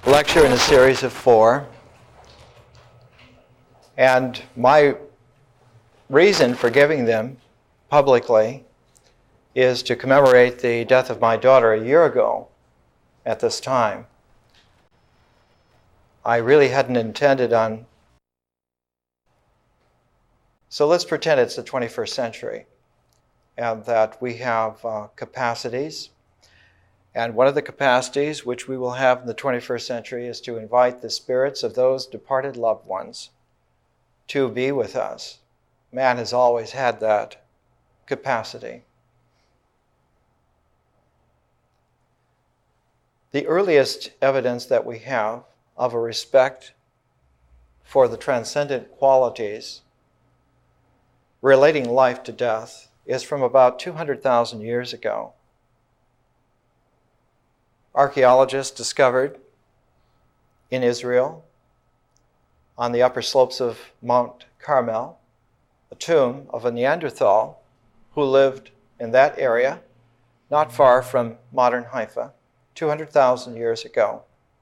lecture in a series of 4. And my reason for giving them publicly is to commemorate the death of my daughter a year ago at this time. I really hadn't intended on... So let's pretend it's the 21st century and that we have capacities. And one of the capacities which we will have in the 21st century is to invite the spirits of those departed loved ones to be with us. Man has always had that capacity. The earliest evidence that we have of a respect for the transcendent qualities relating life to death is from about 200,000 years ago. Archaeologists discovered in Israel, on the upper slopes of Mount Carmel, a tomb of a Neanderthal who lived in that area, not far from modern Haifa, 200,000 years ago.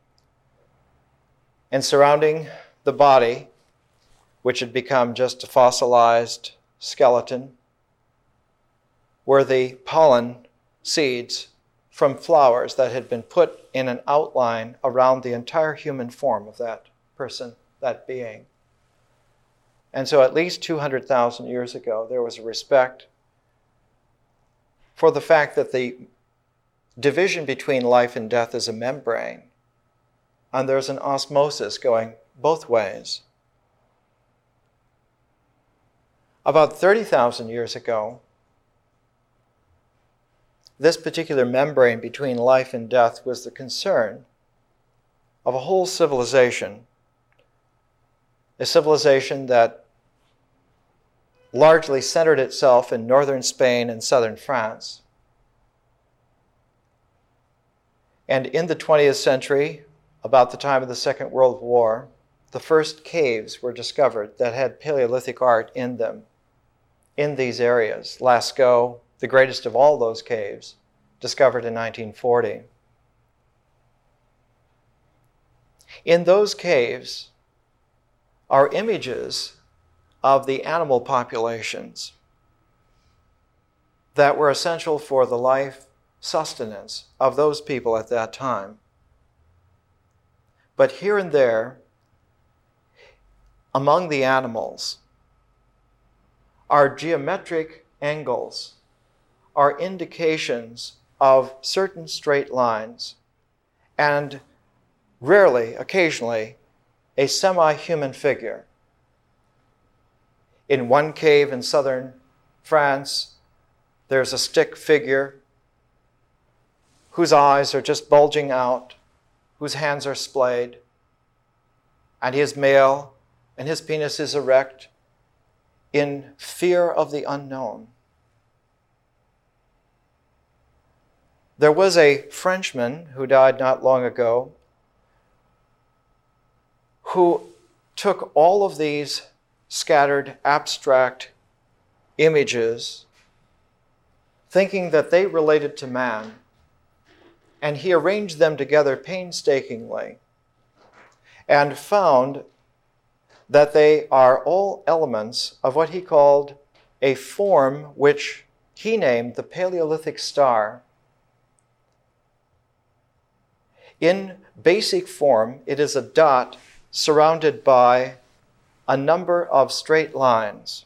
And surrounding the body, which had become just a fossilized skeleton, were the pollen seeds from flowers that had been put in an outline around the entire human form of that person, that being. And so at least 200,000 years ago, there was a respect for the fact that the division between life and death is a membrane, and there's an osmosis going both ways. About 30,000 years ago, this particular membrane between life and death was the concern of a whole civilization, a civilization that largely centered itself in northern Spain and southern France. And in the 20th century, about the time of the Second World War, the first caves were discovered that had Paleolithic art in them, in these areas. Lascaux, the greatest of all those caves, discovered in 1940. In those caves are images of the animal populations that were essential for the life sustenance of those people at that time. But here and there, among the animals, are geometric angles, are indications of certain straight lines, and rarely, occasionally, a semi-human figure. In one cave in southern France, there's a stick figure whose eyes are just bulging out, whose hands are splayed, and he is male, and his penis is erect in fear of the unknown. There was a Frenchman who died not long ago who took all of these scattered abstract images, thinking that they related to man, and he arranged them together painstakingly and found that they are all elements of what he called a form which he named the Paleolithic star. In basic form, it is a dot surrounded by a number of straight lines.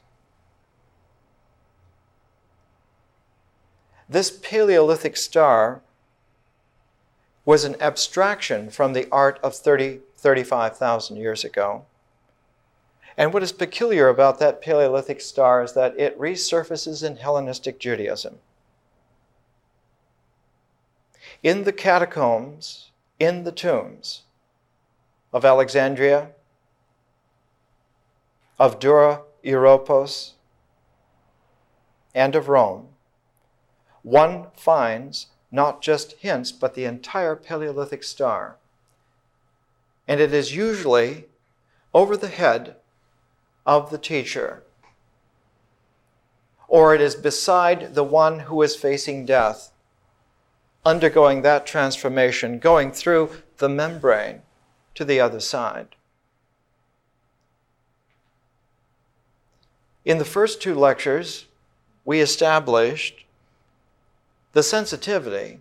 This Paleolithic star was an abstraction from the art of 35,000 years ago. And what is peculiar about that Paleolithic star is that it resurfaces in Hellenistic Judaism. In the catacombs, in the tombs of Alexandria, of Dura Europos, and of Rome, one finds not just hints, but the entire Paleolithic star. And it is usually over the head of the teacher, or it is beside the one who is facing death, undergoing that transformation, going through the membrane to the other side. In the first two lectures, we established the sensitivity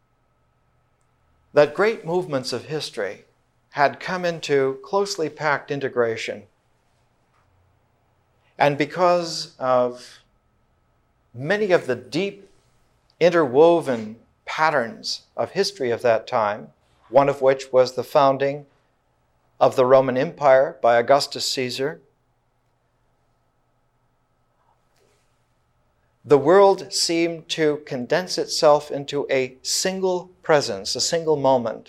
that great movements of history had come into closely packed integration. And because of many of the deep interwoven patterns of history of that time, one of which was the founding of the Roman Empire by Augustus Caesar, the world seemed to condense itself into a single presence, a single moment.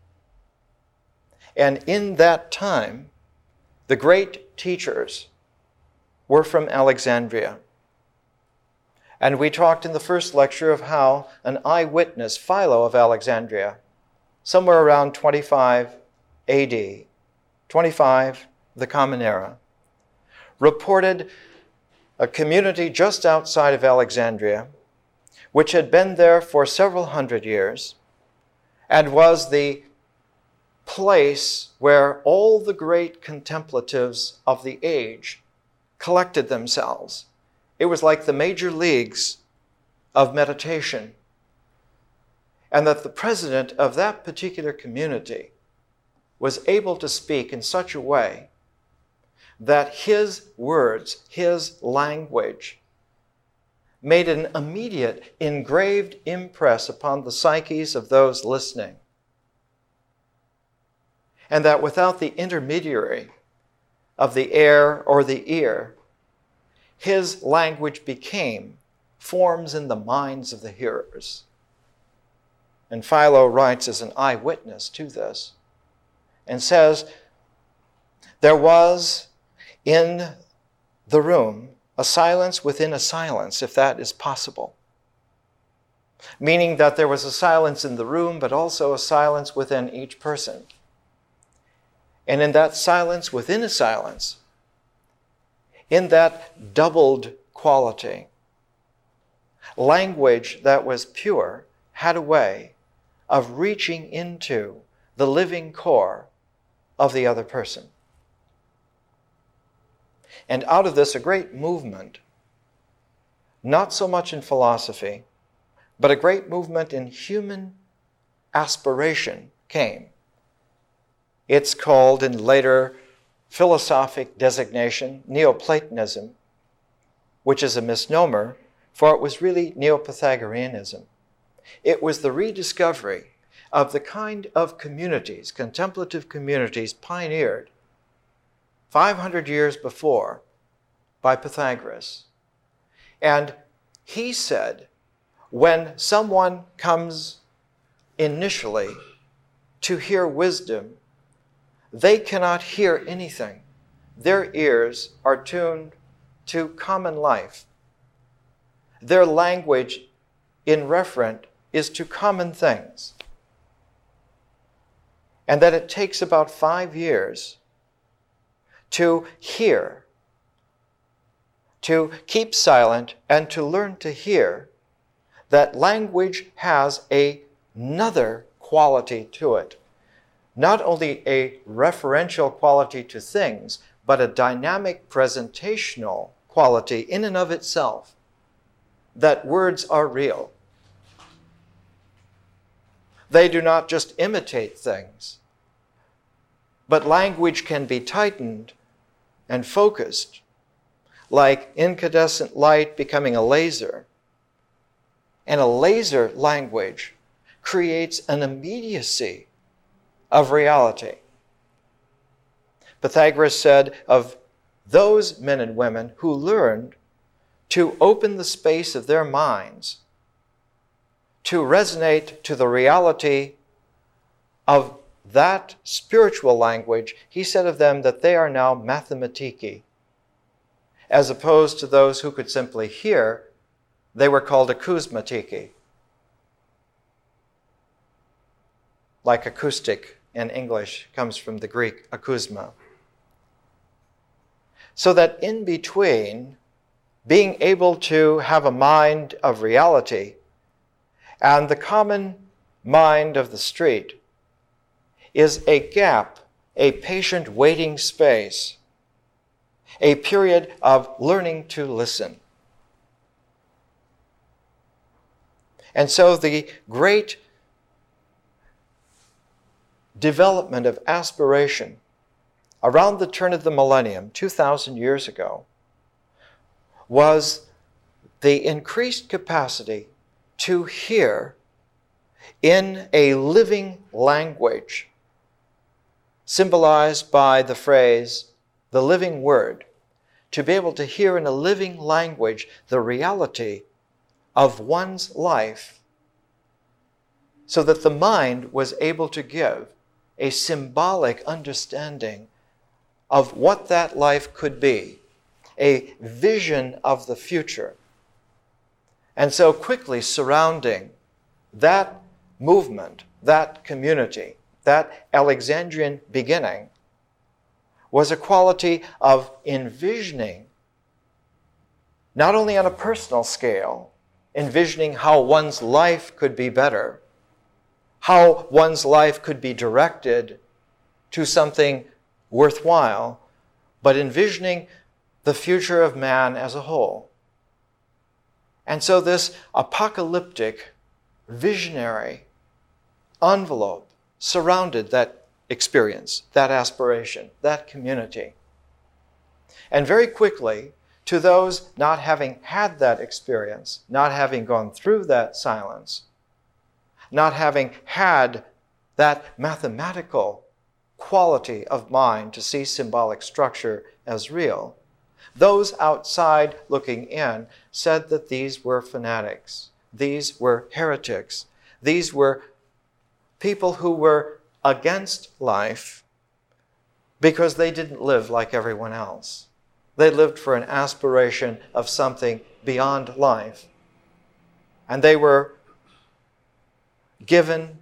And in that time, the great teachers were from Alexandria. And we talked in the first lecture of how an eyewitness, Philo of Alexandria, somewhere around 25 AD, 25, the Common Era, reported a community just outside of Alexandria, which had been there for several hundred years, and was the place where all the great contemplatives of the age collected themselves. It was like the major leagues of meditation. And that the president of that particular community was able to speak in such a way that his words, his language, made an immediate engraved impress upon the psyches of those listening. And that without the intermediary of the air or the ear, his language became forms in the minds of the hearers. And Philo writes as an eyewitness to this and says, there was in the room a silence within a silence, if that is possible. Meaning that there was a silence in the room, but also a silence within each person. And in that silence within a silence, in that doubled quality, language that was pure had a way of reaching into the living core of the other person. And out of this, a great movement, not so much in philosophy, but a great movement in human aspiration came. It's called, in later philosophic designation, Neoplatonism, which is a misnomer, for it was really Neo-Pythagoreanism. It was the rediscovery of the kind of communities, contemplative communities, pioneered 500 years before by Pythagoras. And he said, when someone comes initially to hear wisdom, they cannot hear anything. Their ears are tuned to common life. Their language in referent is to common things. And that it takes about 5 years to hear, to keep silent, and to learn to hear that language has another quality to it. Not only a referential quality to things, but a dynamic presentational quality in and of itself, that words are real. They do not just imitate things, but language can be tightened and focused, like incandescent light becoming a laser. And a laser language creates an immediacy of reality. Pythagoras said of those men and women who learned to open the space of their minds to resonate to the reality of that spiritual language, he said of them that they are now mathematiki. As opposed to those who could simply hear, they were called acousmatiki. Like acoustic in English comes from the Greek acousma. So that in between being able to have a mind of reality and the common mind of the street is a gap a patient waiting space, a period of learning to listen. And so the great development of aspiration around the turn of the millennium, 2,000 years ago, was the increased capacity to hear in a living language, symbolized by the phrase, the living word, to be able to hear in a living language the reality of one's life, so that the mind was able to give a symbolic understanding of what that life could be, a vision of the future. And so quickly surrounding that movement, that community, that Alexandrian beginning, was a quality of envisioning, not only on a personal scale, envisioning how one's life could be better, how one's life could be directed to something worthwhile, but envisioning the future of man as a whole. And so this apocalyptic, visionary envelope surrounded that experience, that aspiration, that community. And very quickly, to those not having had that experience, not having gone through that silence, not having had that mathematical quality of mind to see symbolic structure as real, those outside looking in said that these were fanatics, these were heretics, these were people who were against life because they didn't live like everyone else. They lived for an aspiration of something beyond life. And they were given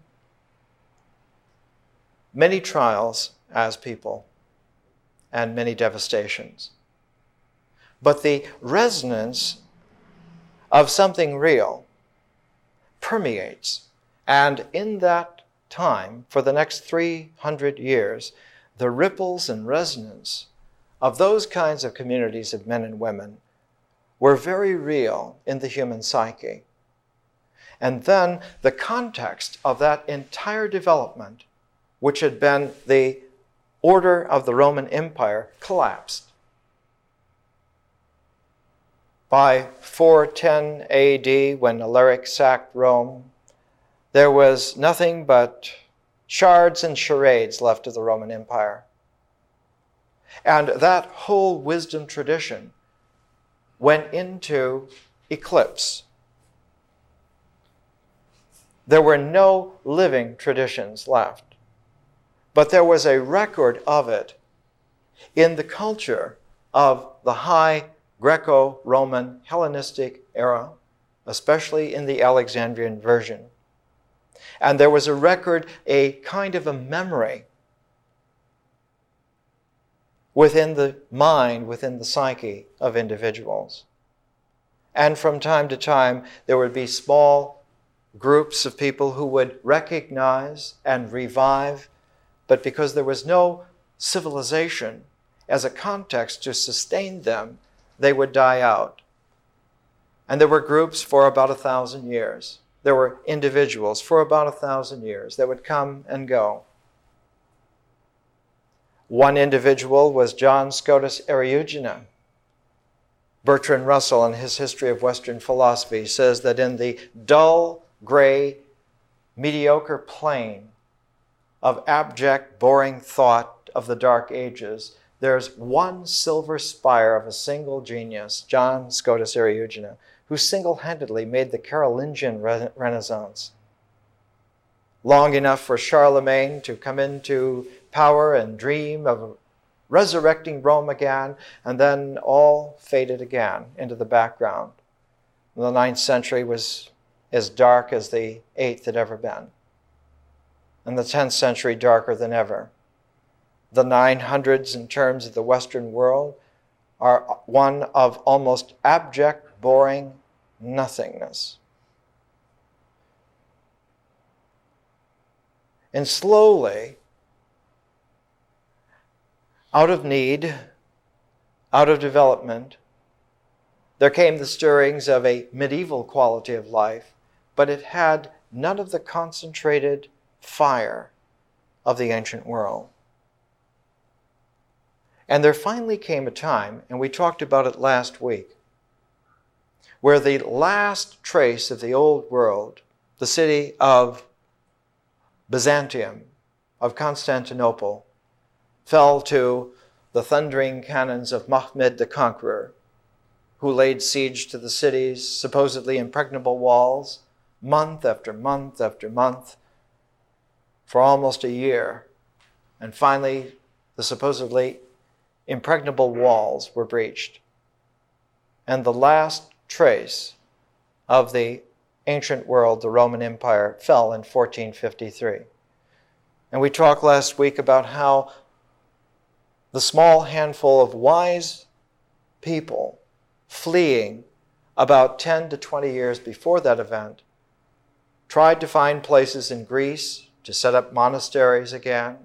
many trials as people and many devastations. But the resonance of something real permeates. And in that time, for the next 300 years, the ripples and resonance of those kinds of communities of men and women were very real in the human psyche. And then the context of that entire development, which had been the order of the Roman Empire, collapsed. By 410 AD, when Alaric sacked Rome, there was nothing but shards and charades left of the Roman Empire. And that whole wisdom tradition went into eclipse. There were no living traditions left. But there was a record of it in the culture of the high Greco-Roman Hellenistic era, especially in the Alexandrian version. And there was a record, a kind of a memory within the mind, within the psyche of individuals. And from time to time, there would be small groups of people who would recognize and revive, but because there was no civilization as a context to sustain them, they would die out. And there were groups for about 1,000 years. There were individuals for about 1,000 years that would come and go. One individual was John Scotus Eriugena. Bertrand Russell, in his History of Western Philosophy, says that in the dull, gray, mediocre plain of abject, boring thought of the Dark Ages, there's one silver spire of a single genius, John Scotus Eriugena, who single-handedly made the Carolingian Renaissance. Long enough for Charlemagne to come into power and dream of resurrecting Rome again, and then all faded again into the background. The 9th century was as dark as the 8th had ever been, and the 10th century darker than ever. The 900s in terms of the Western world are one of almost abject, boring nothingness. And slowly, Out of need, out of development, there came the stirrings of a medieval quality of life, but it had none of the concentrated fire of the ancient world. And there finally came a time, and we talked about it last week, where the last trace of the old world, the city of Byzantium, of Constantinople, fell to the thundering cannons of Mahmud the Conqueror, who laid siege to the city's supposedly impregnable walls month after month after month for almost a year. And finally, the supposedly impregnable walls were breached. And the last trace of the ancient world, the Roman Empire, fell in 1453. And we talked last week about how the small handful of wise people fleeing about 10 to 20 years before that event tried to find places in Greece to set up monasteries again,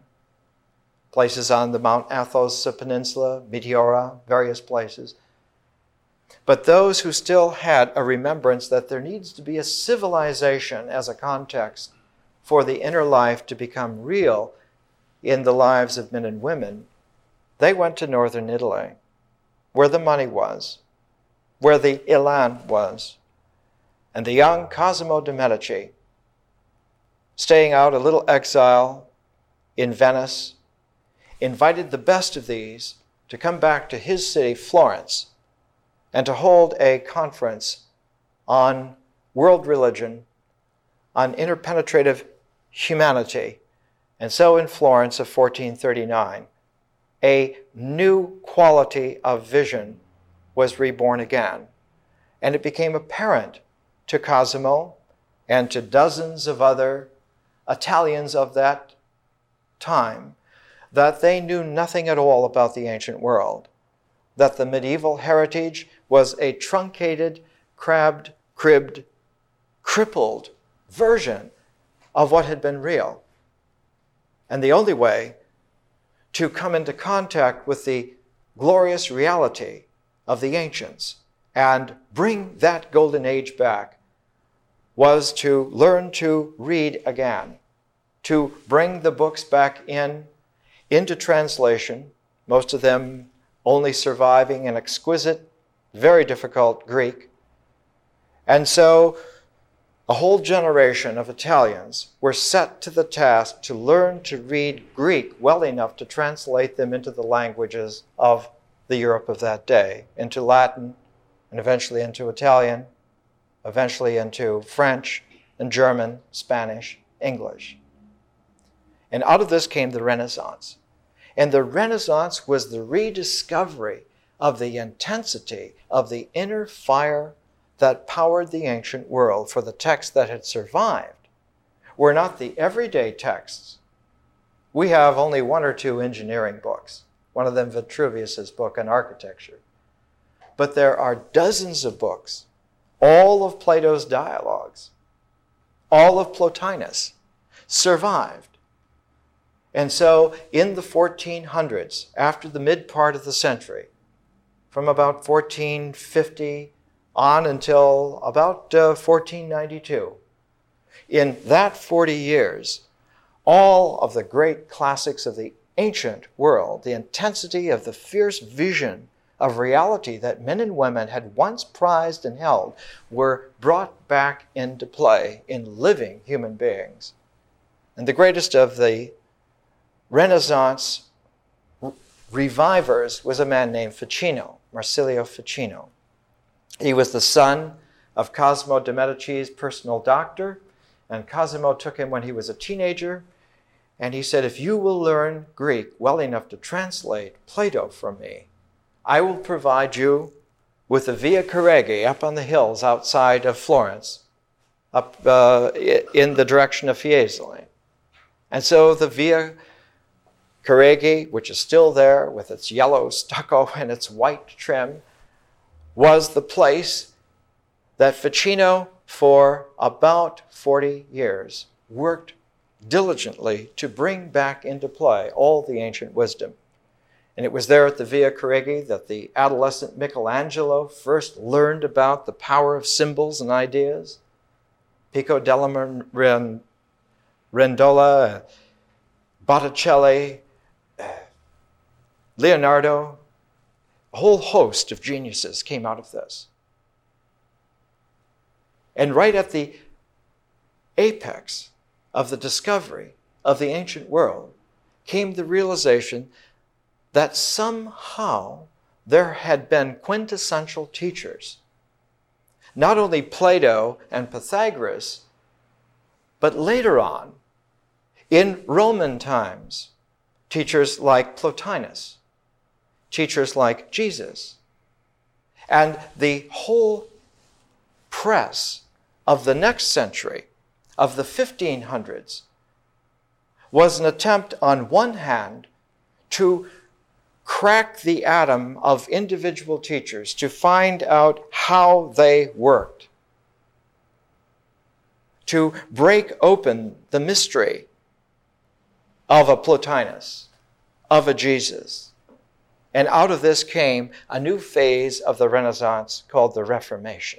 places on the Mount Athos Peninsula, Meteora, various places. But those who still had a remembrance that there needs to be a civilization as a context for the inner life to become real in the lives of men and women, they went to northern Italy, where the money was, where the élan was. And the young Cosimo de' Medici, staying out a little exile in Venice, invited the best of these to come back to his city, Florence, and to hold a conference on world religion, on interpenetrative humanity. And so in Florence of 1439, a new quality of vision was reborn again. And it became apparent to Cosimo and to dozens of other Italians of that time that they knew nothing at all about the ancient world, that the medieval heritage was a truncated, crabbed, cribbed, crippled version of what had been real. And the only way to come into contact with the glorious reality of the ancients and bring that golden age back was to learn to read again, to bring the books back into translation, most of them only surviving in exquisite, very difficult Greek. And so a whole generation of Italians were set to the task to learn to read Greek well enough to translate them into the languages of the Europe of that day, into Latin, and eventually into Italian, eventually into French and German, Spanish, English. And out of this came the Renaissance. And the Renaissance was the rediscovery of the intensity of the inner fire that powered the ancient world, for the texts that had survived were not the everyday texts. We have only one or two engineering books, one of them Vitruvius's book on architecture. But there are dozens of books, all of Plato's dialogues, all of Plotinus survived. And so in the 1400s, after the mid part of the century, from about 1450 on until about 1492, in that 40 years, all of the great classics of the ancient world, the intensity of the fierce vision of reality that men and women had once prized and held, were brought back into play in living human beings. And the greatest of the Renaissance revivers was a man named Ficino, Marsilio Ficino. He was the son of Cosimo de' Medici's personal doctor, and Cosimo took him when he was a teenager, and he said, if you will learn Greek well enough to translate Plato for me, I will provide you with the Via Caregi up on the hills outside of Florence, up in the direction of Fiesole. And so the Via Caregi, which is still there with its yellow stucco and its white trim, was the place that Ficino, for about 40 years, worked diligently to bring back into play all the ancient wisdom. And it was there at the Via Carigi that the adolescent Michelangelo first learned about the power of symbols and ideas. Pico della Mirandola, Botticelli, Leonardo, a whole host of geniuses came out of this. And right at the apex of the discovery of the ancient world came the realization that somehow there had been quintessential teachers. Not only Plato and Pythagoras, but later on, in Roman times, teachers like Plotinus, teachers like Jesus, and the whole press of the next century, of the 1500s, was an attempt on one hand to crack the atom of individual teachers, to find out how they worked, to break open the mystery of a Plotinus, of a Jesus. And out of this came a new phase of the Renaissance called the Reformation.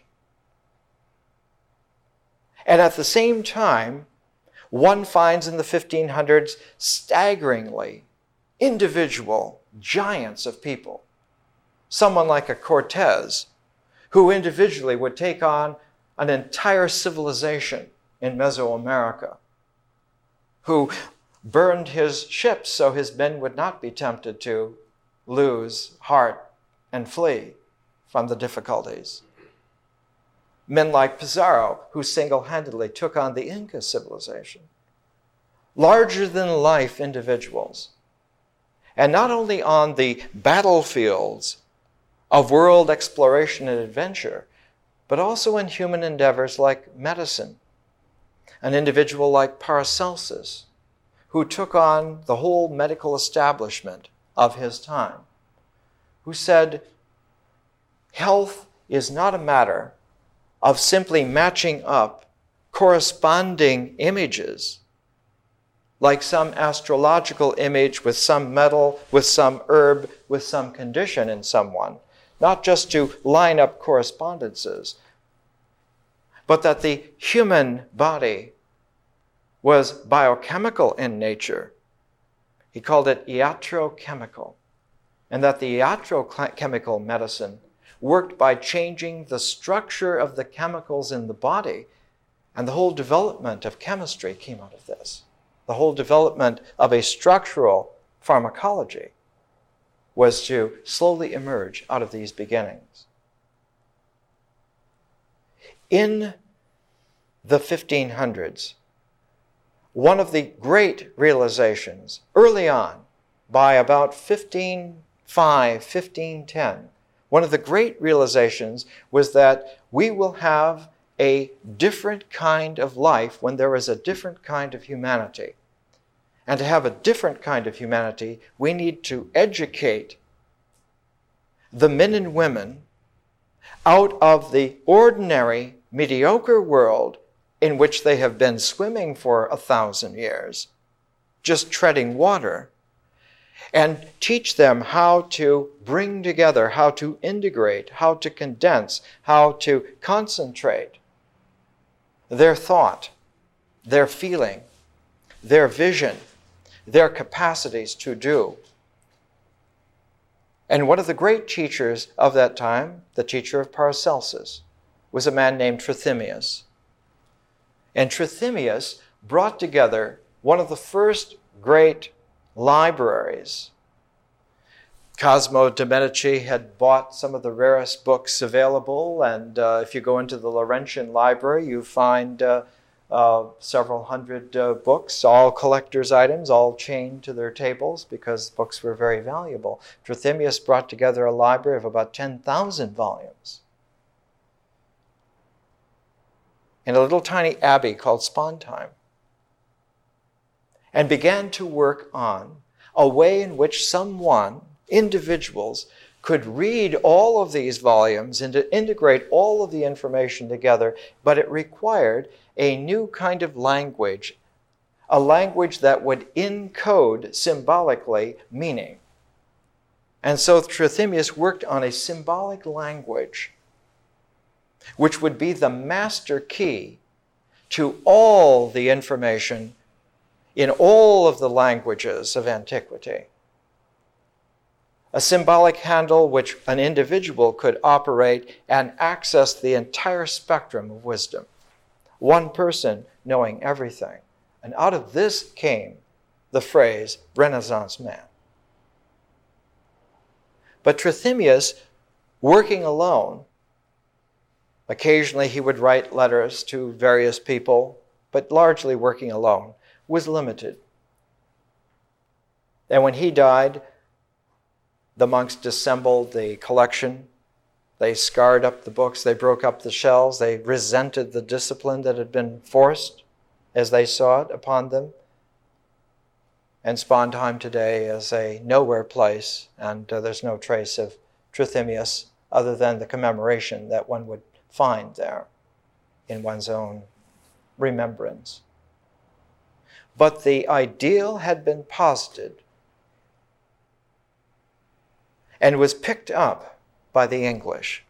And at the same time, one finds in the 1500s staggeringly individual giants of people. Someone like a Cortez, who individually would take on an entire civilization in Mesoamerica, who burned his ships so his men would not be tempted to lose heart and flee from the difficulties. Men like Pizarro, who single-handedly took on the Inca civilization. Larger-than-life individuals. And not only on the battlefields of world exploration and adventure, but also in human endeavors like medicine. An individual like Paracelsus, who took on the whole medical establishment of his time, who said, health is not a matter of simply matching up corresponding images, like some astrological image with some metal, with some herb, with some condition in someone, not just to line up correspondences, but that the human body was biochemical in nature. He called it iatrochemical, and that the iatrochemical medicine worked by changing the structure of the chemicals in the body, and the whole development of chemistry came out of this. The whole development of a structural pharmacology was to slowly emerge out of these beginnings. In the 1500s, one of the great realizations early on, by about 1505, 1510, one of the great realizations was that we will have a different kind of life when there is a different kind of humanity. And to have a different kind of humanity, we need to educate the men and women out of the ordinary, mediocre world in which they have been swimming for 1,000 years, just treading water, and teach them how to bring together, how to integrate, how to condense, how to concentrate their thought, their feeling, their vision, their capacities to do. And one of the great teachers of that time, the teacher of Paracelsus, was a man named Trithemius. And Trithemius brought together one of the first great libraries. Cosimo de' Medici had bought some of the rarest books available, and if you go into the Laurentian Library, you find several hundred books, all collector's items, all chained to their tables because books were very valuable. Trithemius brought together a library of about 10,000 volumes in a little tiny abbey called Spondheim, and began to work on a way in which individuals could read all of these volumes and to integrate all of the information together, but it required a new kind of language, a language that would encode symbolically meaning. And so Trithemius worked on a symbolic language which would be the master key to all the information in all of the languages of antiquity. A symbolic handle which an individual could operate and access the entire spectrum of wisdom. One person knowing everything. And out of this came the phrase Renaissance man. But Trithemius, working alone, occasionally he would write letters to various people, but largely working alone, was limited. And when he died, the monks dissembled the collection. They scarred up the books. They broke up the shelves. They resented the discipline that had been forced as they saw it upon them. And Spondheim today is a nowhere place, and there's no trace of Trithemius other than the commemoration that one would find there in one's own remembrance. But the ideal had been posited and was picked up by the English.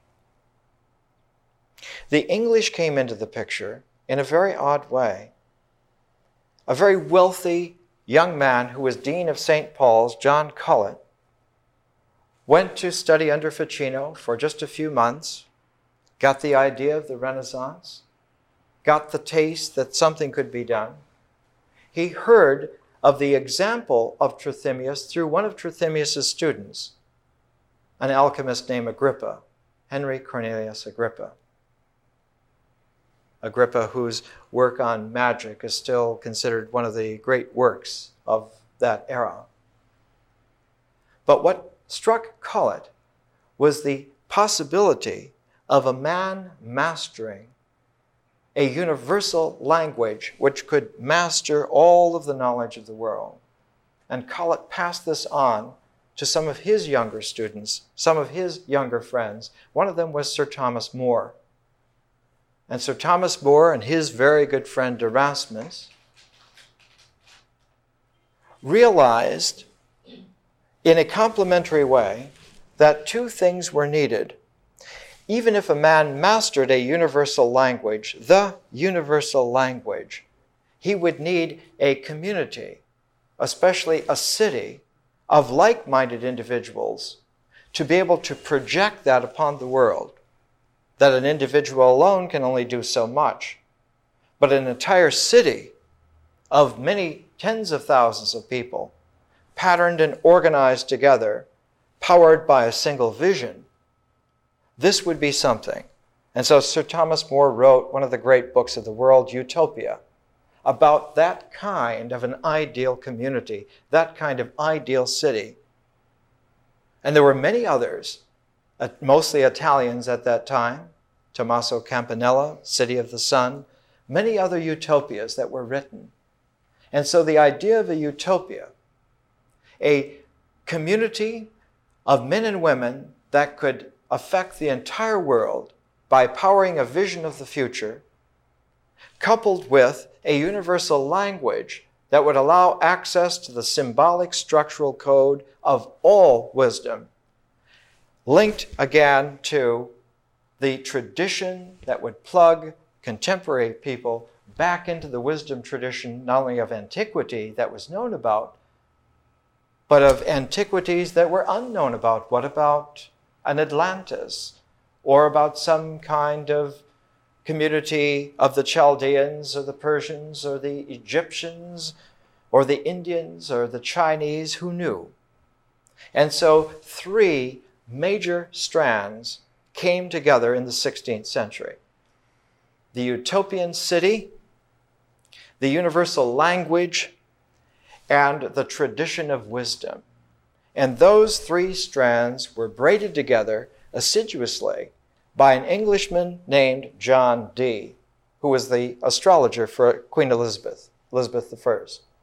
The English came into the picture in a very odd way. A very wealthy young man who was Dean of St. Paul's, John Colet, went to study under Ficino for just a few months, got the idea of the Renaissance, got the taste that something could be done. He heard of the example of Trithemius through one of Trithemius' students, an alchemist named Agrippa, Henry Cornelius Agrippa. Agrippa, whose work on magic is still considered one of the great works of that era. But what struck Colet was the possibility of a man mastering a universal language which could master all of the knowledge of the world. And Colet passed this on to some of his younger students, some of his younger friends. One of them was Sir Thomas More. And Sir Thomas More and his very good friend Erasmus realized in a complementary way that two things were needed. Even if a man mastered a universal language, the universal language, he would need a community, especially a city, of like-minded individuals to be able to project that upon the world. That an individual alone can only do so much. But an entire city of many tens of thousands of people, patterned and organized together, powered by a single vision, this would be something. And so Sir Thomas More wrote one of the great books of the world, Utopia, about that kind of an ideal community, that kind of ideal city. And there were many others, mostly Italians at that time, Tommaso Campanella, City of the Sun, many other utopias that were written. And so the idea of a utopia, a community of men and women that could affect the entire world by powering a vision of the future, coupled with a universal language that would allow access to the symbolic structural code of all wisdom, linked again to the tradition that would plug contemporary people back into the wisdom tradition, not only of antiquity that was known about, but of antiquities that were unknown about. What about an Atlantis? Or about some kind of community of the Chaldeans or the Persians or the Egyptians or the Indians or the Chinese? Who knew? And so three major strands came together in the 16th century. The utopian city, the universal language, and the tradition of wisdom. And those three strands were braided together assiduously by an Englishman named John Dee, who was the astrologer for Queen Elizabeth I.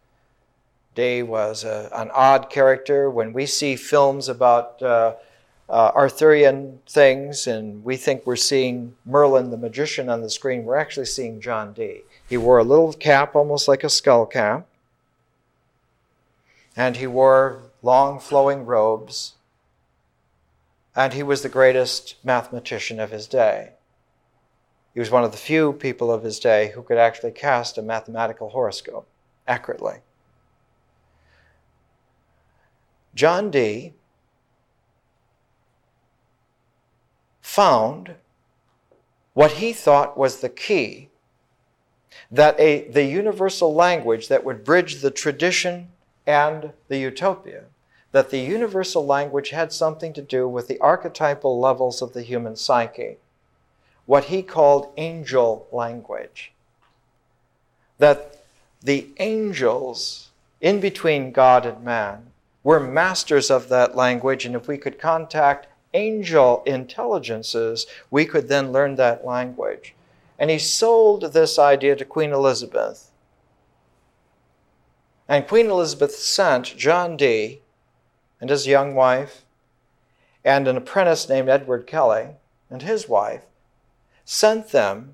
Dee was an odd character. When we see films about Arthurian things and we think we're seeing Merlin the magician on the screen, we're actually seeing John Dee. He wore a little cap, almost like a skull cap, and he wore long flowing robes, and he was the greatest mathematician of his day. He was one of the few people of his day who could actually cast a mathematical horoscope accurately. John Dee found what he thought was the key, that the universal language that would bridge the tradition and the utopia, that the universal language had something to do with the archetypal levels of the human psyche, what he called angel language. That the angels, in between God and man, were masters of that language, and if we could contact angel intelligences, we could then learn that language. And he sold this idea to Queen Elizabeth. And Queen Elizabeth sent John Dee and his young wife and an apprentice named Edward Kelly and his wife, sent them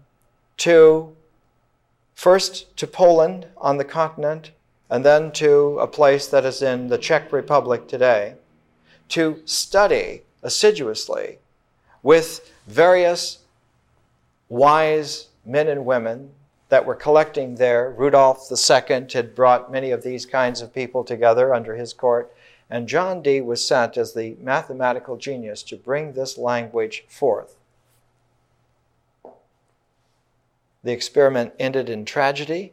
first to Poland on the continent, and then to a place that is in the Czech Republic today, to study assiduously with various wise men and women that were collecting there. Rudolph II had brought many of these kinds of people together under his court, and John Dee was sent as the mathematical genius to bring this language forth. The experiment ended in tragedy.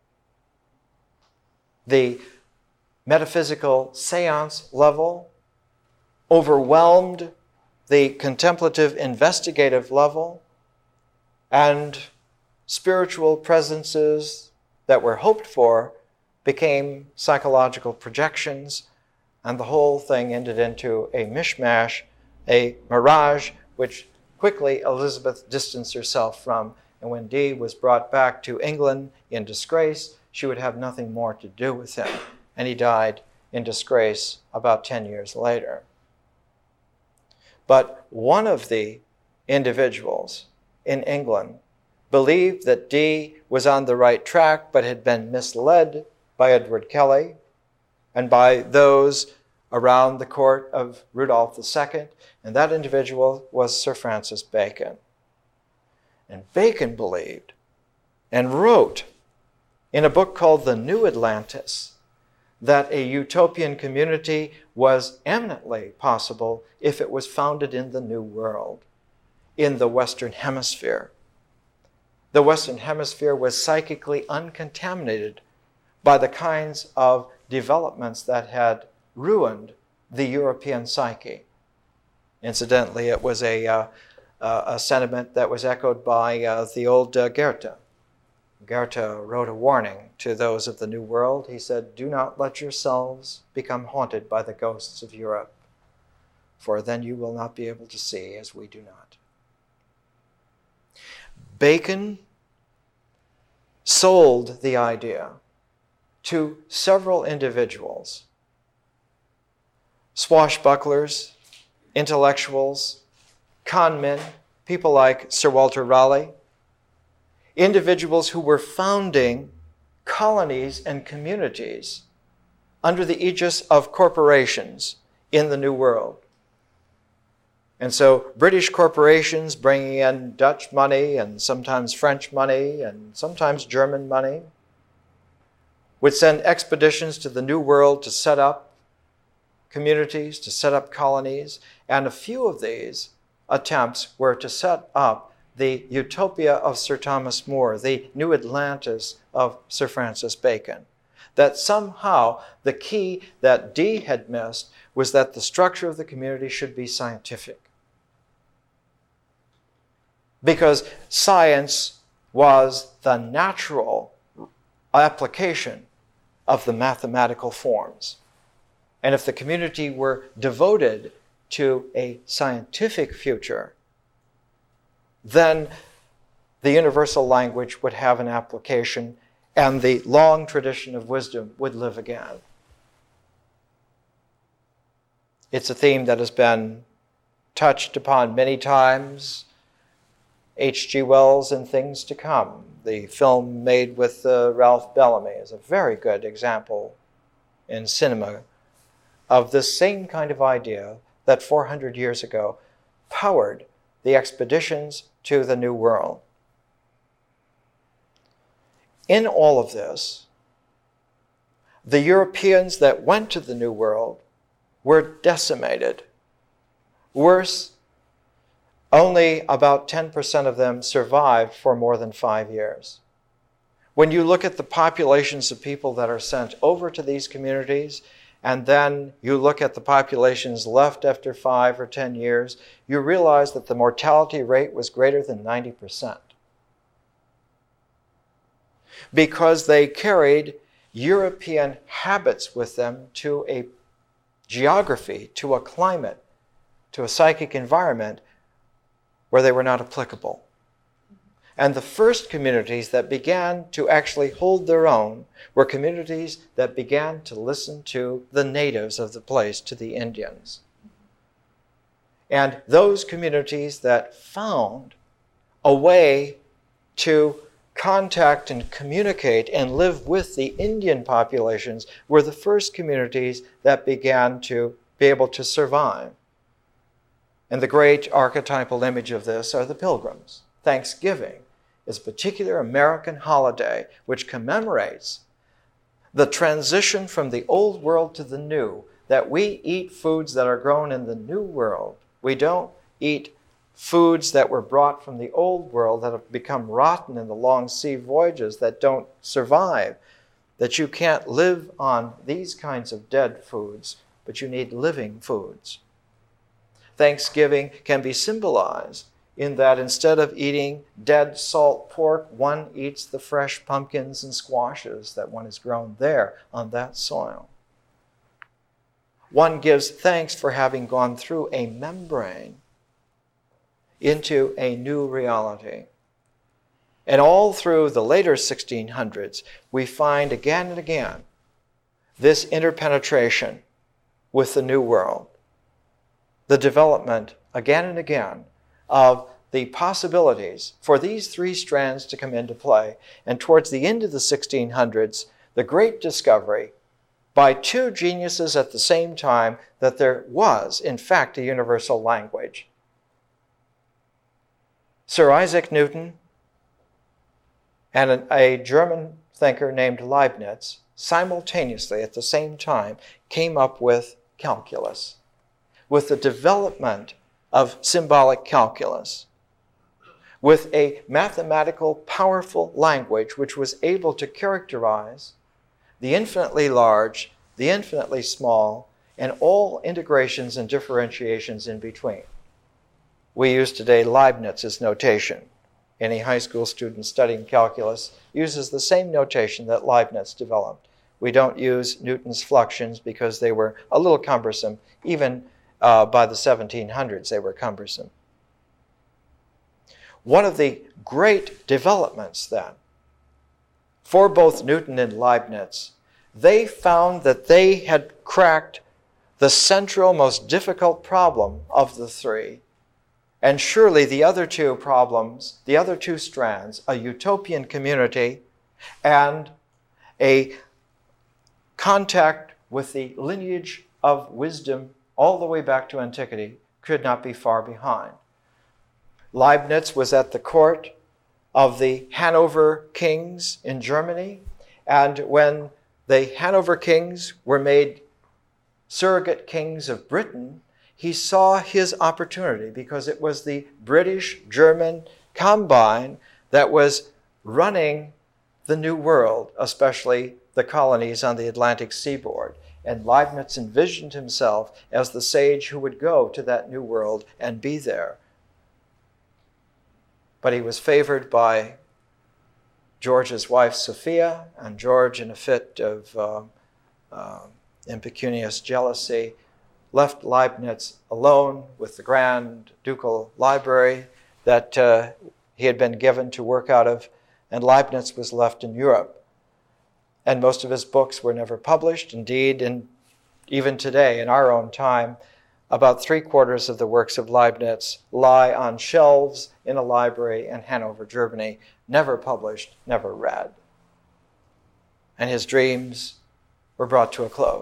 The metaphysical seance level overwhelmed the contemplative investigative level, and spiritual presences that were hoped for became psychological projections, and the whole thing ended into a mishmash, a mirage, which quickly Elizabeth distanced herself from. And when Dee was brought back to England in disgrace, she would have nothing more to do with him. And he died in disgrace about 10 years later. But one of the individuals in England believed that Dee was on the right track, but had been misled by Edward Kelly and by those around the court of Rudolph II, and that individual was Sir Francis Bacon. And Bacon believed and wrote in a book called The New Atlantis that a utopian community was eminently possible if it was founded in the New World, in the Western Hemisphere. The Western Hemisphere was psychically uncontaminated by the kinds of developments that had ruined the European psyche. Incidentally, it was a sentiment that was echoed by the old Goethe. Goethe wrote a warning to those of the New World. He said, "Do not let yourselves become haunted by the ghosts of Europe, for then you will not be able to see as we do not." Bacon sold the idea to several individuals, swashbucklers, intellectuals, con men, people like Sir Walter Raleigh, individuals who were founding colonies and communities under the aegis of corporations in the New World. And so British corporations bringing in Dutch money and sometimes French money and sometimes German money would send expeditions to the New World to set up communities, to set up colonies, and a few of these attempts were to set up the utopia of Sir Thomas More, the New Atlantis of Sir Francis Bacon. That somehow the key that Dee had missed was that the structure of the community should be scientific. Because science was the natural application of the mathematical forms. And if the community were devoted to a scientific future, then the universal language would have an application and the long tradition of wisdom would live again. It's a theme that has been touched upon many times. H.G. Wells in Things to Come, the film made with Ralph Bellamy, is a very good example in cinema of this same kind of idea that 400 years ago powered the expeditions to the New World. In all of this, the Europeans that went to the New World were decimated. Worse, only about 10% of them survived for more than 5 years. When you look at the populations of people that are sent over to these communities, and then you look at the populations left after 5 or 10 years, you realize that the mortality rate was greater than 90%. Because they carried European habits with them to a geography, to a climate, to a psychic environment where they were not applicable. And the first communities that began to actually hold their own were communities that began to listen to the natives of the place, to the Indians. And those communities that found a way to contact and communicate and live with the Indian populations were the first communities that began to be able to survive. And the great archetypal image of this are the Pilgrims. Thanksgiving is a particular American holiday which commemorates the transition from the old world to the new, that we eat foods that are grown in the new world. We don't eat foods that were brought from the old world that have become rotten in the long sea voyages that don't survive, that you can't live on these kinds of dead foods, but you need living foods. Thanksgiving can be symbolized in that instead of eating dead salt pork, one eats the fresh pumpkins and squashes that one has grown there on that soil. One gives thanks for having gone through a membrane into a new reality. And all through the later 1600s, we find again and again this interpenetration with the New World, the development again and again of the possibilities for these three strands to come into play. And towards the end of the 1600s, the great discovery by two geniuses at the same time that there was, in fact, a universal language. Sir Isaac Newton and a German thinker named Leibniz simultaneously at the same time came up with calculus, with the development of symbolic calculus, with a mathematical, powerful language which was able to characterize the infinitely large, the infinitely small, and all integrations and differentiations in between. We use today Leibniz's notation. Any high school student studying calculus uses the same notation that Leibniz developed. We don't use Newton's fluxions because they were a little cumbersome. Even by the 1700s, they were cumbersome. One of the great developments then, for both Newton and Leibniz, they found that they had cracked the central, most difficult problem of the three. And surely the other two problems, the other two strands, a utopian community and a contact with the lineage of wisdom all the way back to antiquity, could not be far behind. Leibniz was at the court of the Hanover kings in Germany, and when the Hanover kings were made surrogate kings of Britain, he saw his opportunity because it was the British-German combine that was running the New World, especially the colonies on the Atlantic seaboard. And Leibniz envisioned himself as the sage who would go to that New World and be there. But he was favored by George's wife, Sophia, and George, in a fit of impecunious jealousy, left Leibniz alone with the grand ducal library that he had been given to work out of, and Leibniz was left in Europe. And most of his books were never published. Indeed, even today, in our own time, about 3/4 of the works of Leibniz lie on shelves in a library in Hanover, Germany, never published, never read. And his dreams were brought to a close.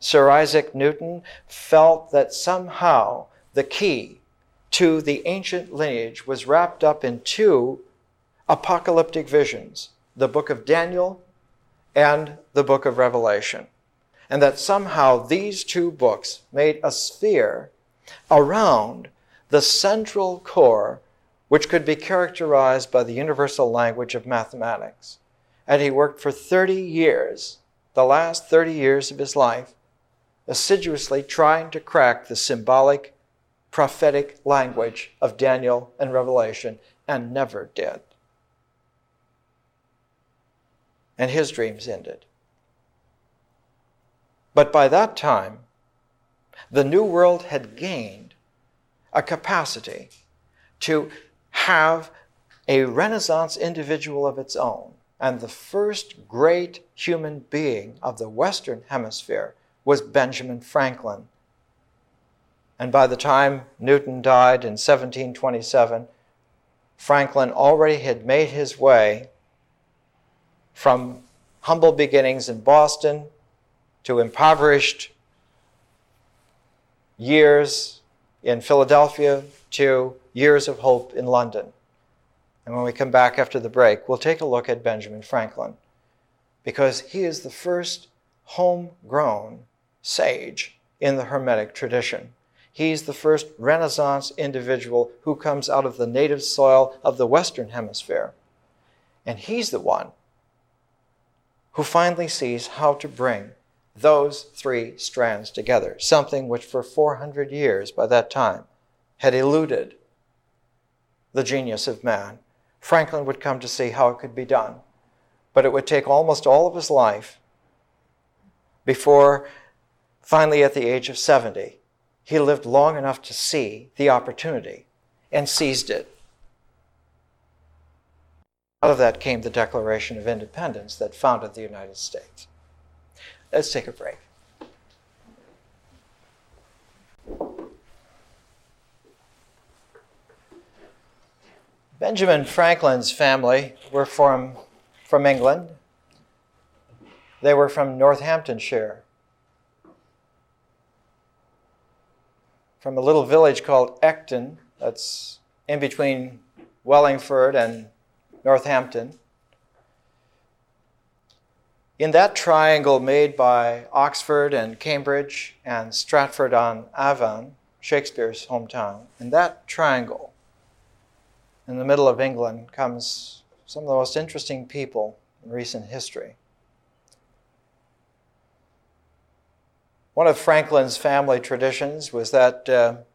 Sir Isaac Newton felt that somehow the key to the ancient lineage was wrapped up in two apocalyptic visions, the book of Daniel and the book of Revelation. And that somehow these two books made a sphere around the central core, which could be characterized by the universal language of mathematics. And he worked for 30 years, the last 30 years of his life, assiduously trying to crack the symbolic, prophetic language of Daniel and Revelation, and never did. And his dreams ended. But by that time, the New World had gained a capacity to have a Renaissance individual of its own. And the first great human being of the Western Hemisphere was Benjamin Franklin. And by the time Newton died in 1727, Franklin already had made his way from humble beginnings in Boston to impoverished years in Philadelphia to years of hope in London. And when we come back after the break, we'll take a look at Benjamin Franklin, because he is the first homegrown sage in the Hermetic tradition. He's the first Renaissance individual who comes out of the native soil of the Western Hemisphere. And he's the one who finally sees how to bring those three strands together, something which for 400 years by that time had eluded the genius of man. Franklin would come to see how it could be done, but it would take almost all of his life before finally at the age of 70, he lived long enough to see the opportunity and seized it. Out of that came the Declaration of Independence that founded the United States. Let's take a break. Benjamin Franklin's family were from England. They were from Northamptonshire, from a little village called Ecton, that's in between Wellingford and Northampton. In that triangle made by Oxford and Cambridge and Stratford-on-Avon, Shakespeare's hometown, in that triangle, in the middle of England, comes some of the most interesting people in recent history. One of Franklin's family traditions was that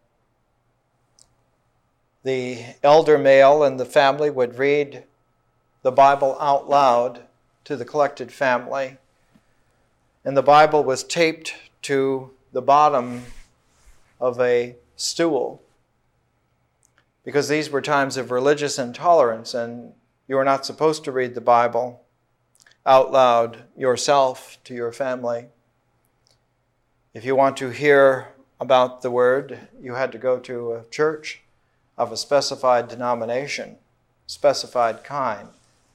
the elder male in the family would read the Bible out loud to the collected family. And the Bible was taped to the bottom of a stool, because these were times of religious intolerance, and you were not supposed to read the Bible out loud yourself to your family. If you want to hear about the Word, you had to go to a church of a specified denomination, specified kind.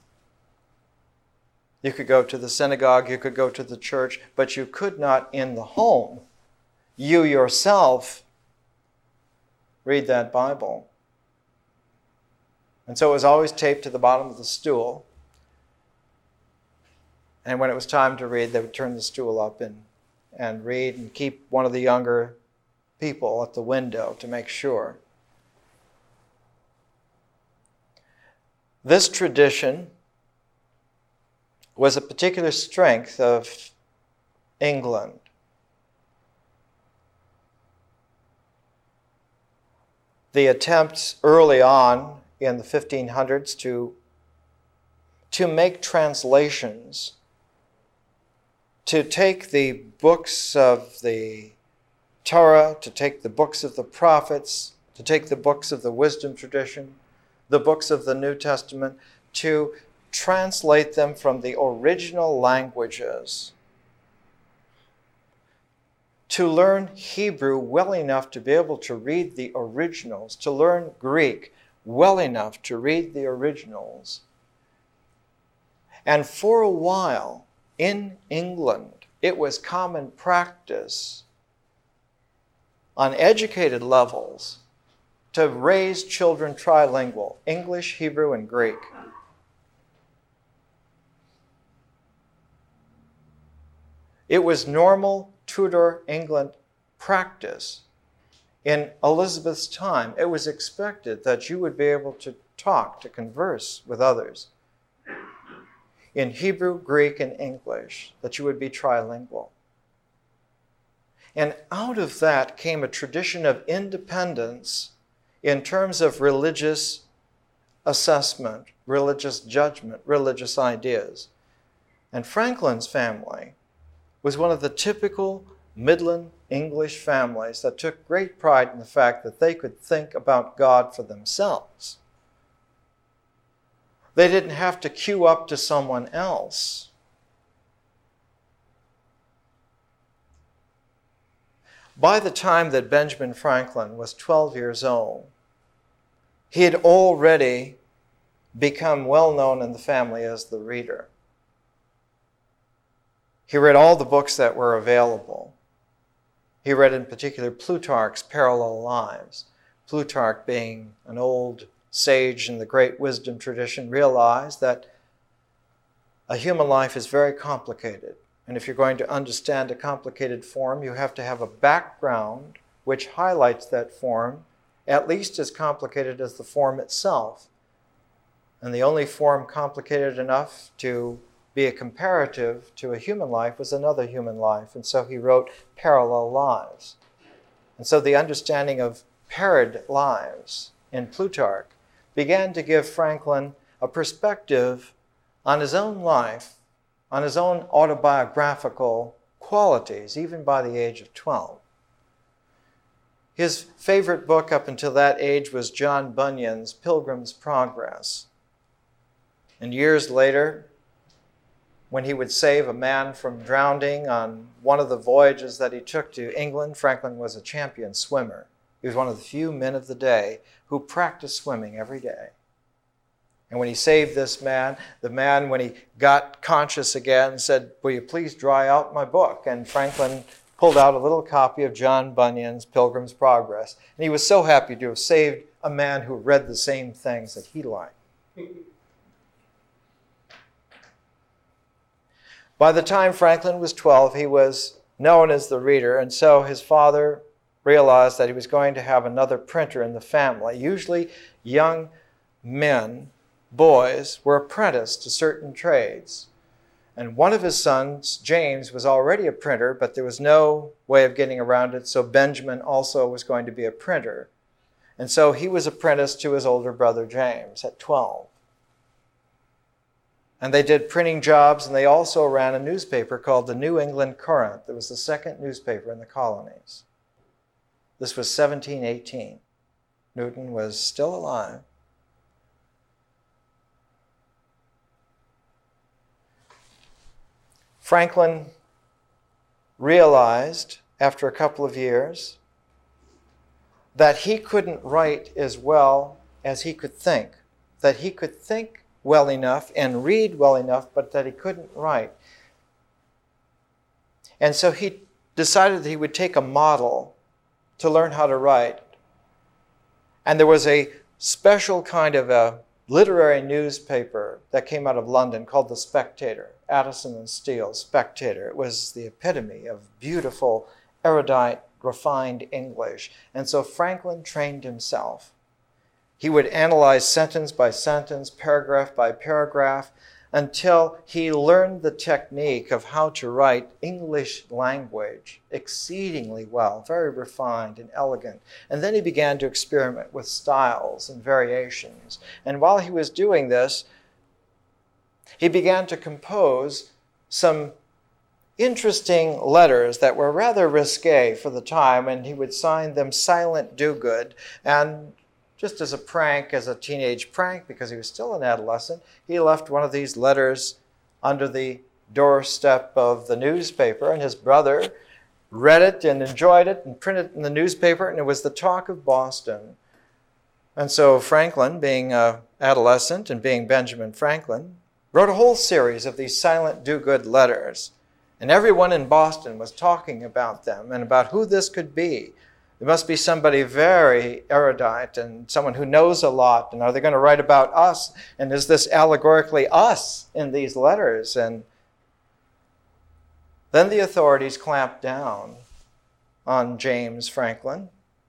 You could go to the synagogue, you could go to the church, but you could not in the home, you yourself, read that Bible. And so it was always taped to the bottom of the stool. And when it was time to read, they would turn the stool up and read and keep one of the younger people at the window to make sure. This tradition was a particular strength of England. The attempts early on in the 1500s to make translations, to take the books of the Torah, to take the books of the prophets, to take the books of the wisdom tradition, the books of the New Testament, to translate them from the original languages, to learn Hebrew well enough to be able to read the originals, to learn Greek well enough to read the originals. And for a while in England, it was common practice on educated levels to raise children trilingual, English, Hebrew, and Greek. It was normal Tudor England practice. In Elizabeth's time, it was expected that you would be able to talk, to converse with others in Hebrew, Greek, and English, that you would be trilingual. And out of that came a tradition of independence in terms of religious assessment, religious judgment, religious ideas. And Franklin's family was one of the typical Midland English families that took great pride in the fact that they could think about God for themselves. They didn't have to queue up to someone else. By the time that Benjamin Franklin was 12 years old, he had already become well known in the family as the reader. He read all the books that were available. He read in particular Plutarch's Parallel Lives. Plutarch, being an old sage in the great wisdom tradition, realized that a human life is very complicated. And if you're going to understand a complicated form, you have to have a background which highlights that form, at least as complicated as the form itself. And the only form complicated enough to be a comparative to a human life was another human life. And so he wrote Parallel Lives. And so the understanding of paired lives in Plutarch began to give Franklin a perspective on his own life, on his own autobiographical qualities, even by the age of 12. His favorite book up until that age was John Bunyan's Pilgrim's Progress. And years later, when he would save a man from drowning on one of the voyages that he took to England, Franklin was a champion swimmer. He was one of the few men of the day who practiced swimming every day. And when he saved this man, the man, when he got conscious again, said, "Will you please dry out my book?" And Franklin pulled out a little copy of John Bunyan's Pilgrim's Progress. And he was so happy to have saved a man who read the same things that he liked. By the time Franklin was 12, he was known as the reader, and so his father realized that he was going to have another printer in the family. Usually young men, boys, were apprenticed to certain trades. And one of his sons, James, was already a printer, but there was no way of getting around it, so Benjamin also was going to be a printer. And so he was apprenticed to his older brother, James, at 12. And they did printing jobs, and they also ran a newspaper called the New England Courant. That was the second newspaper in the colonies. This was 1718. Newton was still alive. Franklin realized after a couple of years that he couldn't write as well as he could think, that he could think well enough and read well enough, but that he couldn't write. And so he decided that he would take a model to learn how to write. And there was a special kind of a literary newspaper that came out of London called The Spectator, Addison and Steele's Spectator. It was the epitome of beautiful, erudite, refined English. And so Franklin trained himself. He would analyze sentence by sentence, paragraph by paragraph, until he learned the technique of how to write English language exceedingly well, very refined and elegant. And then he began to experiment with styles and variations. And while he was doing this, he began to compose some interesting letters that were rather risque for the time, and he would sign them Silent Do-Good. And just as a prank, as a teenage prank, because he was still an adolescent, he left one of these letters under the doorstep of the newspaper, and his brother read it and enjoyed it and printed it in the newspaper, and it was the talk of Boston. And so Franklin, being an adolescent and being Benjamin Franklin, wrote a whole series of these Silent Do-Good letters. And everyone in Boston was talking about them and about who this could be. It must be somebody very erudite and someone who knows a lot. And are they going to write about us? And is this allegorically us in these letters? And then the authorities clamped down on James Franklin.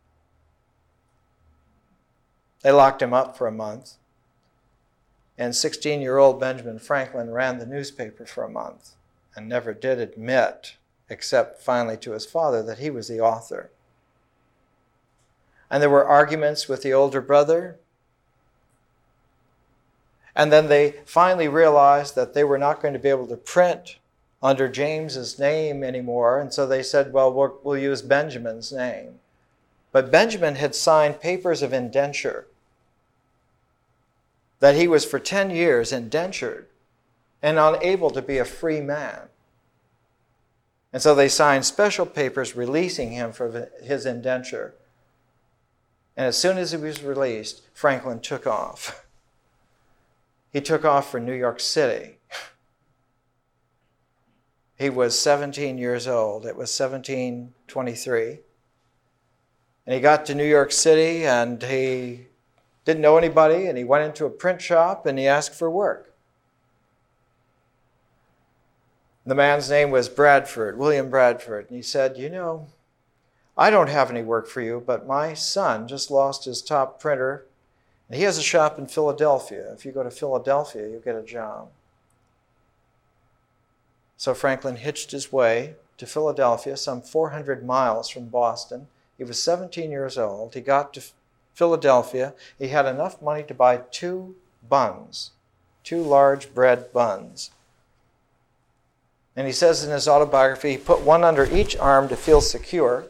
They locked him up for a month. And 16-year-old Benjamin Franklin ran the newspaper for a month and never did admit, except finally to his father, that he was the author. And there were arguments with the older brother. And then they finally realized that they were not going to be able to print under James's name anymore. And so they said, well, we'll use Benjamin's name. But Benjamin had signed papers of indenture that he was for 10 years indentured and unable to be a free man. And so they signed special papers releasing him from his indenture. And as soon as he was released, Franklin took off. He took off for New York City. He was 17 years old. It was 1723. And he got to New York City and he didn't know anybody, and he went into a print shop and he asked for work. The man's name was Bradford, William Bradford. And he said, I don't have any work for you, but my son just lost his top printer. And he has a shop in Philadelphia. If you go to Philadelphia, you'll get a job. So Franklin hitched his way to Philadelphia, some 400 miles from Boston. He was 17 years old. He got to Philadelphia. He had enough money to buy 2 buns, 2 large bread buns. And he says in his autobiography, he put one under each arm to feel secure.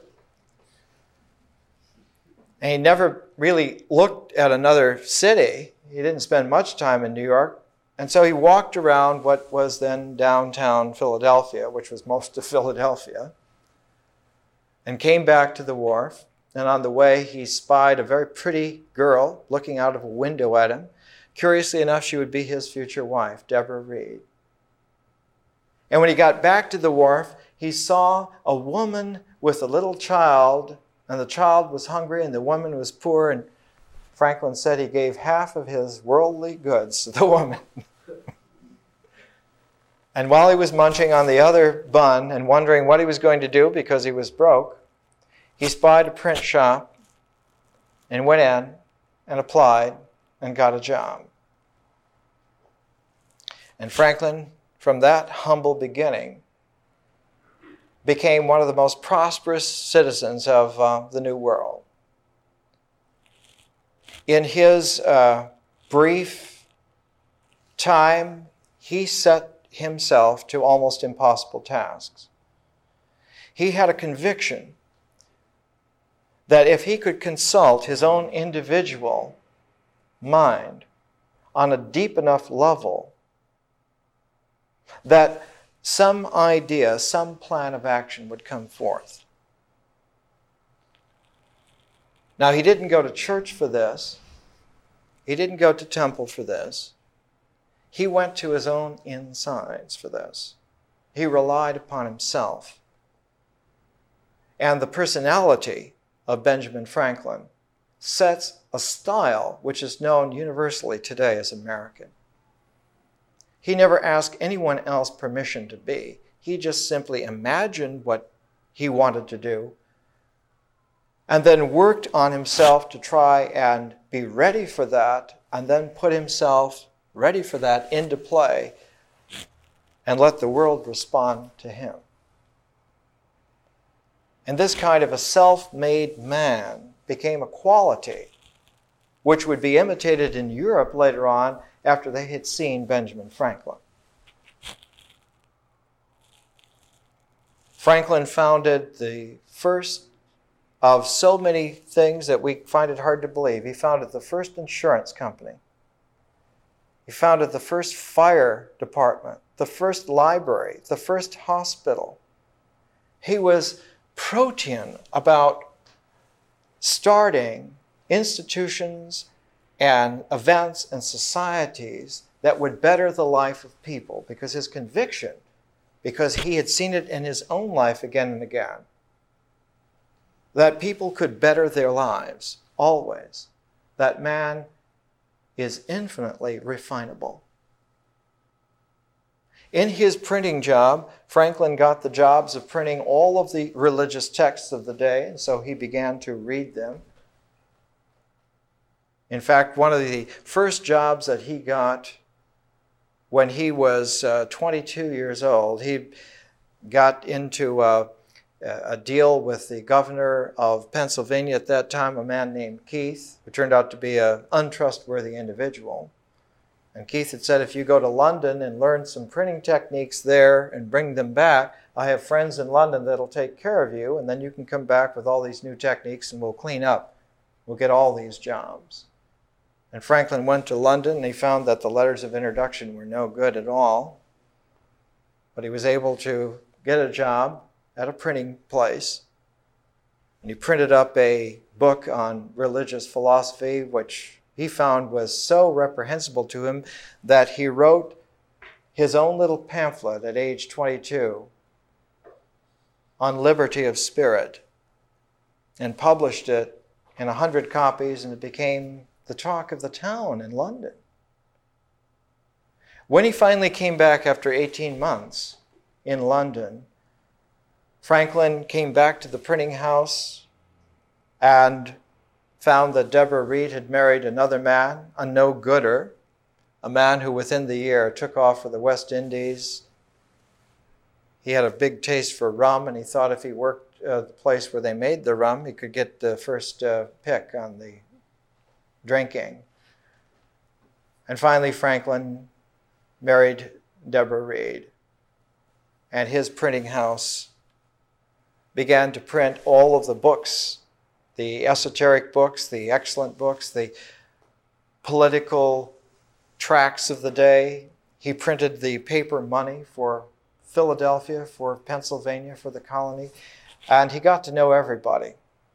And he never really looked at another city. He didn't spend much time in New York. And so he walked around what was then downtown Philadelphia, which was most of Philadelphia, and came back to the wharf. And on the way, he spied a very pretty girl looking out of a window at him. Curiously enough, she would be his future wife, Deborah Reed. And when he got back to the wharf, he saw a woman with a little child, and the child was hungry and the woman was poor, and Franklin said he gave half of his worldly goods to the woman. And while he was munching on the other bun and wondering what he was going to do because he was broke, he spied a print shop and went in and applied and got a job. And Franklin, from that humble beginning, became one of the most prosperous citizens of the New World. In his brief time, he set himself to almost impossible tasks. He had a conviction that if he could consult his own individual mind on a deep enough level, that some idea, some plan of action would come forth. Now, he didn't go to church for this. He didn't go to temple for this. He went to his own insides for this. He relied upon himself. And the personality of Benjamin Franklin sets a style which is known universally today as American. He never asked anyone else permission to be. He just simply imagined what he wanted to do and then worked on himself to try and be ready for that, and then put himself ready for that into play and let the world respond to him. And this kind of a self-made man became a quality which would be imitated in Europe later on after they had seen Benjamin Franklin. Franklin founded the first of so many things that we find it hard to believe. He founded the first insurance company. He founded the first fire department, the first library, the first hospital. He was protean about starting institutions and events and societies that would better the life of people, because his conviction because he had seen it in his own life again and again, that people could better their lives always, that man is infinitely refinable. In his printing job, Franklin got the jobs of printing all of the religious texts of the day, and so he began to read them. In fact, one of the first jobs that he got when he was 22 years old, he got into a deal with the governor of Pennsylvania at that time, a man named Keith, who turned out to be an untrustworthy individual. And Keith had said, if you go to London and learn some printing techniques there and bring them back, I have friends in London that'll take care of you, and then you can come back with all these new techniques and we'll clean up. We'll get all these jobs. And Franklin went to London and he found that the letters of introduction were no good at all. But he was able to get a job at a printing place. And he printed up a book on religious philosophy, which he found was so reprehensible to him that he wrote his own little pamphlet at age 22 on liberty of spirit and published it in 100 copies, and it became the talk of the town in London. When he finally came back after 18 months in London, Franklin came back to the printing house and found that Deborah Reed had married another man, a no-gooder, a man who within the year took off for the West Indies. He had a big taste for rum, and he thought if he worked the place where they made the rum, he could get the first pick on the drinking. And finally, Franklin married Deborah Reed, and his printing house began to print all of the books, the esoteric books, the excellent books, the political tracts of the day. He printed the paper money for Philadelphia, for Pennsylvania, for the colony, and he got to know everybody.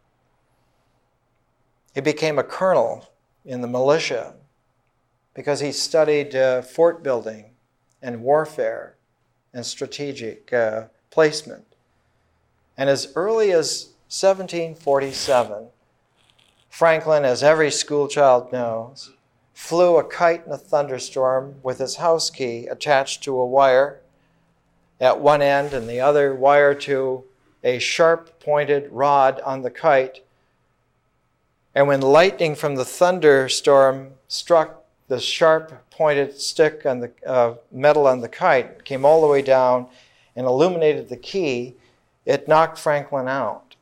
He became a colonel in the militia because he studied fort building and warfare and strategic placement. And as early as 1747, Franklin, as every schoolchild knows, flew a kite in a thunderstorm with his house key attached to a wire at one end and the other wire to a sharp-pointed rod on the kite. And when lightning from the thunderstorm struck the sharp-pointed stick on the metal on the kite, came all the way down and illuminated the key, it knocked Franklin out.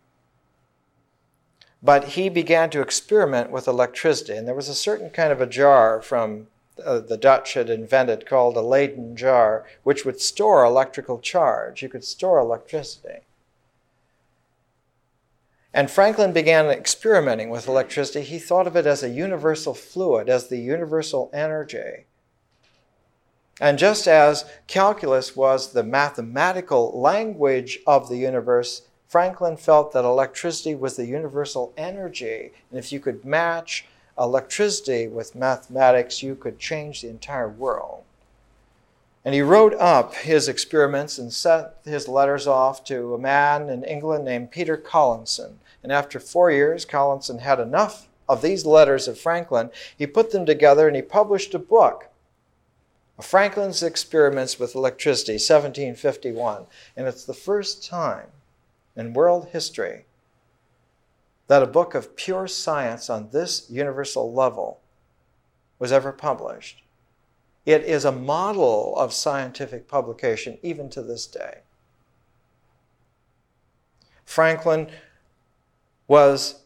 But he began to experiment with electricity, and there was a certain kind of a jar from the Dutch had invented called a Leyden jar, which would store electrical charge. You could store electricity. And Franklin began experimenting with electricity. He thought of it as a universal fluid, as the universal energy. And just as calculus was the mathematical language of the universe, Franklin felt that electricity was the universal energy. And if you could match electricity with mathematics, you could change the entire world. And he wrote up his experiments and sent his letters off to a man in England named Peter Collinson. And after 4 years, Collinson had enough of these letters of Franklin. He put them together and he published a book, Franklin's Experiments with Electricity, 1751. And it's the first time in world history that a book of pure science on this universal level was ever published. It is a model of scientific publication even to this day. Franklin was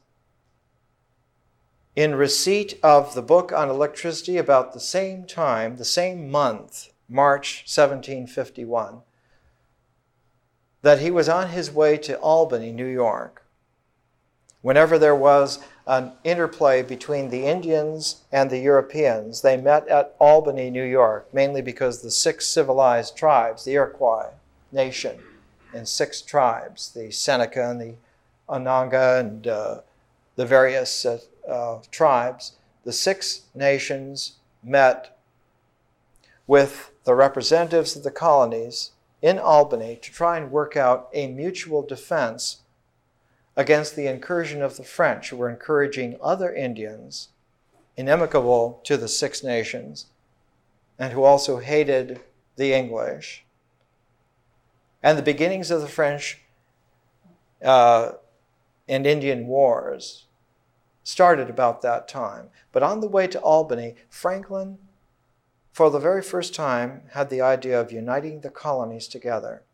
in receipt of the book on electricity about the same time, the same month, March 1751, that he was on his way to Albany, New York. Whenever there was an interplay between the Indians and the Europeans, they met at Albany, New York, mainly because the 6 civilized tribes, the Iroquois nation, and 6 tribes, the Seneca and the Ononga and the various tribes, the 6 nations met with the representatives of the colonies in Albany to try and work out a mutual defense against the incursion of the French, who were encouraging other Indians, inimical to the Six Nations, and who also hated the English. And the beginnings of the French and Indian Wars started about that time. But on the way to Albany, Franklin, for the very first time, had the idea of uniting the colonies together.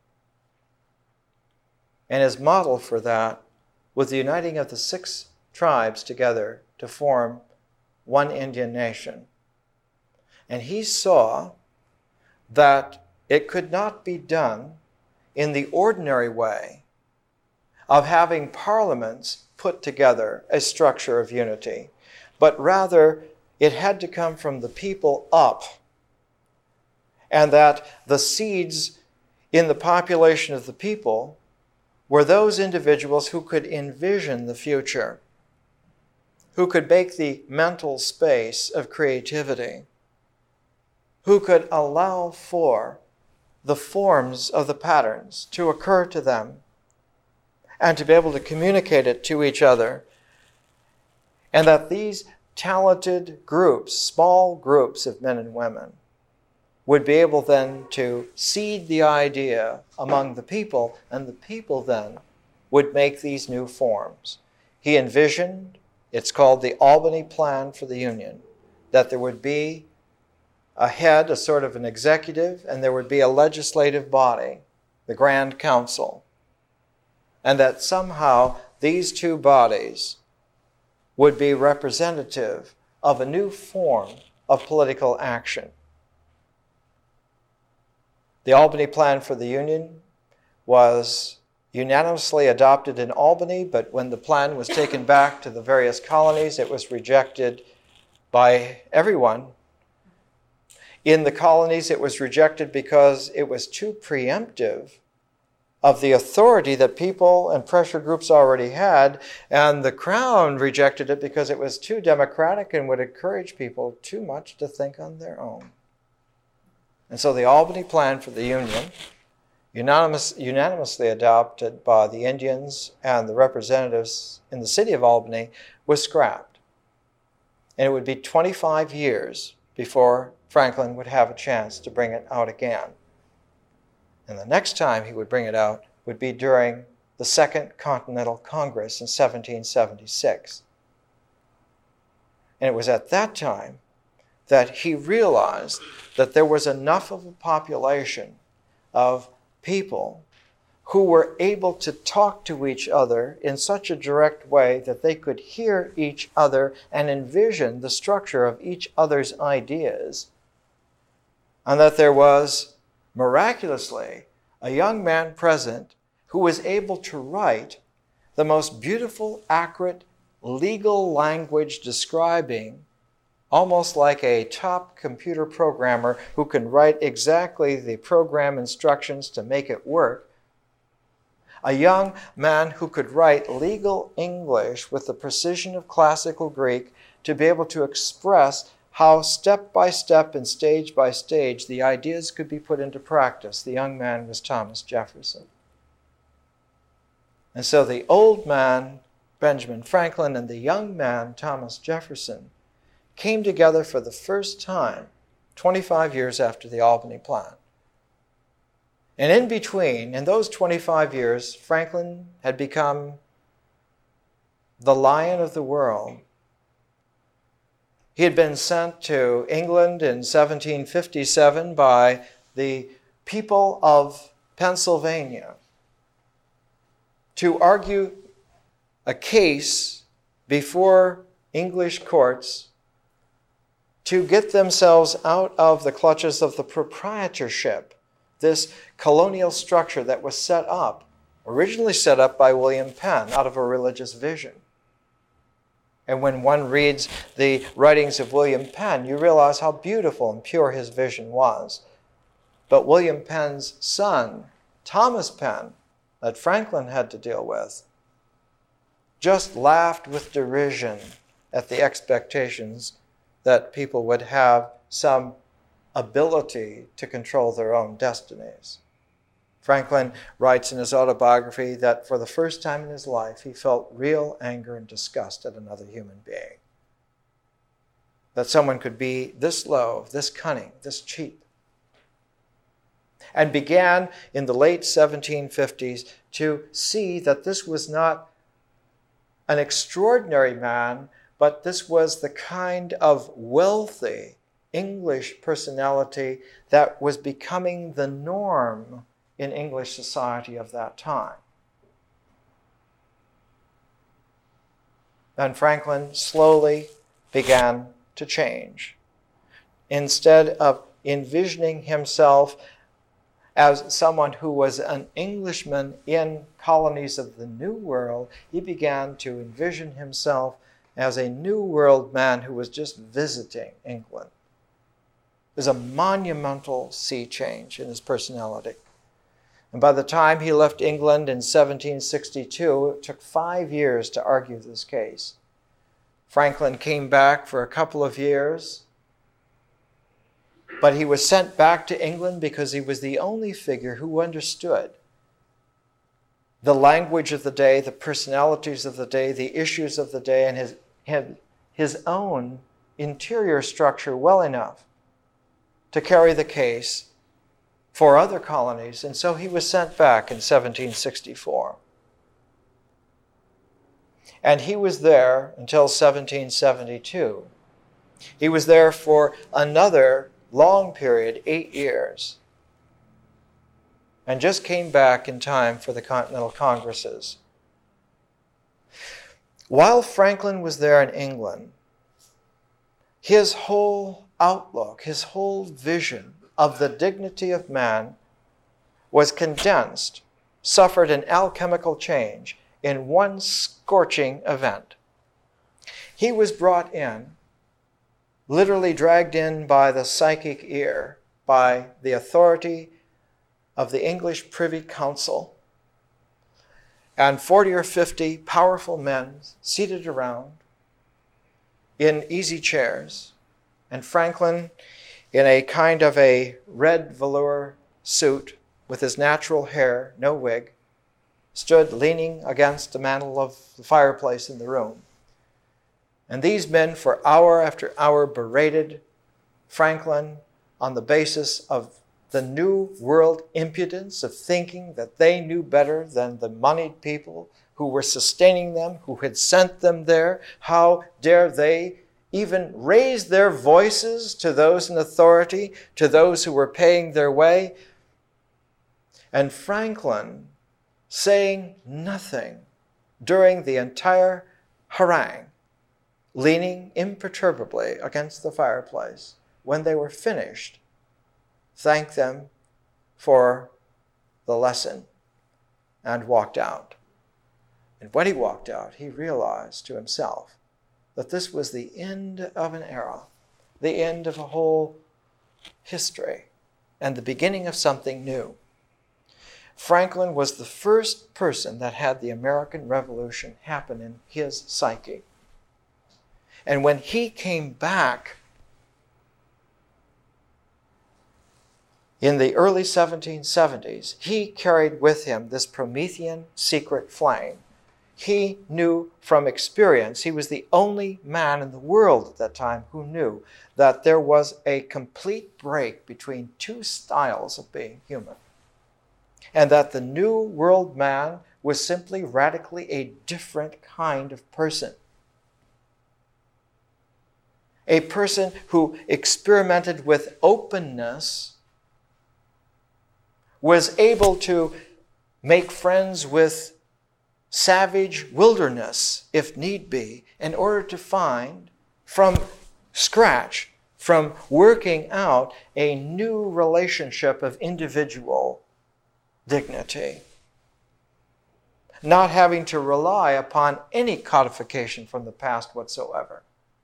And his model for that was the uniting of the 6 tribes together to form one Indian nation. And he saw that it could not be done in the ordinary way of having parliaments put together a structure of unity, but rather it had to come from the people up, and that the seeds in the population of the people were those individuals who could envision the future, who could make the mental space of creativity, who could allow for the forms of the patterns to occur to them and to be able to communicate it to each other. And that these talented groups, small groups of men and women, would be able then to seed the idea among the people, and the people then would make these new forms. He envisioned, it's called the Albany Plan for the Union, that there would be a head, a sort of an executive, and there would be a legislative body, the Grand Council, and that somehow these two bodies would be representative of a new form of political action. The Albany Plan for the Union was unanimously adopted in Albany, but when the plan was taken back to the various colonies, it was rejected by everyone. In the colonies, it was rejected because it was too preemptive of the authority that people and pressure groups already had, and the Crown rejected it because it was too democratic and would encourage people too much to think on their own. And so the Albany Plan for the Union, unanimously adopted by the Indians and the representatives in the city of Albany, was scrapped. And it would be 25 years before Franklin would have a chance to bring it out again. And the next time he would bring it out would be during the Second Continental Congress in 1776. And it was at that time that he realized that there was enough of a population of people who were able to talk to each other in such a direct way that they could hear each other and envision the structure of each other's ideas, and that there was, miraculously, a young man present who was able to write the most beautiful, accurate, legal language describing, almost like a top computer programmer who can write exactly the program instructions to make it work. A young man who could write legal English with the precision of classical Greek to be able to express how step by step and stage by stage the ideas could be put into practice. The young man was Thomas Jefferson. And so the old man, Benjamin Franklin, and the young man, Thomas Jefferson, came together for the first time 25 years after the Albany Plan. And in between, in those 25 years, Franklin had become the lion of the world. He had been sent to England in 1757 by the people of Pennsylvania to argue a case before English courts to get themselves out of the clutches of the proprietorship, this colonial structure that was set up, originally set up by William Penn out of a religious vision. And when one reads the writings of William Penn, you realize how beautiful and pure his vision was. But William Penn's son, Thomas Penn, that Franklin had to deal with, just laughed with derision at the expectations that people would have some ability to control their own destinies. Franklin writes in his autobiography that for the first time in his life, he felt real anger and disgust at another human being. That someone could be this low, this cunning, this cheap. And began in the late 1750s to see that this was not an extraordinary man, but this was the kind of wealthy English personality that was becoming the norm in English society of that time. And Franklin slowly began to change. Instead of envisioning himself as someone who was an Englishman in colonies of the New World, he began to envision himself as a New World man who was just visiting England. There's a monumental sea change in his personality. And by the time he left England in 1762, it took 5 years to argue this case. Franklin came back for a couple of years, but he was sent back to England because he was the only figure who understood the language of the day, the personalities of the day, the issues of the day, and his own interior structure well enough to carry the case for other colonies, and so he was sent back in 1764. And he was there until 1772. He was there for another long period, 8 years, and just came back in time for the Continental Congresses. While Franklin was there in England, his whole outlook, his whole vision of the dignity of man was condensed, suffered an alchemical change in one scorching event. He was brought in, literally dragged in by the psychic ear, by the authority of the English Privy Council, and 40 or 50 powerful men seated around in easy chairs, and Franklin, in a kind of a red velour suit with his natural hair, no wig, stood leaning against the mantel of the fireplace in the room. And these men, for hour after hour, berated Franklin on the basis of the New World impudence of thinking that they knew better than the moneyed people who were sustaining them, who had sent them there. How dare they even raise their voices to those in authority, to those who were paying their way? And Franklin, saying nothing during the entire harangue, leaning imperturbably against the fireplace, when they were finished, thanked them for the lesson and walked out. And when he walked out, he realized to himself that this was the end of an era, the end of a whole history, and the beginning of something new. Franklin was the first person that had the American Revolution happen in his psyche. And when he came back in the early 1770s, he carried with him this Promethean secret flame. He knew from experience, he was the only man in the world at that time who knew that there was a complete break between two styles of being human. And that the New World man was simply radically a different kind of person. A person who experimented with openness, was able to make friends with savage wilderness, if need be, in order to find from scratch, from working out a new relationship of individual dignity, not having to rely upon any codification from the past whatsoever.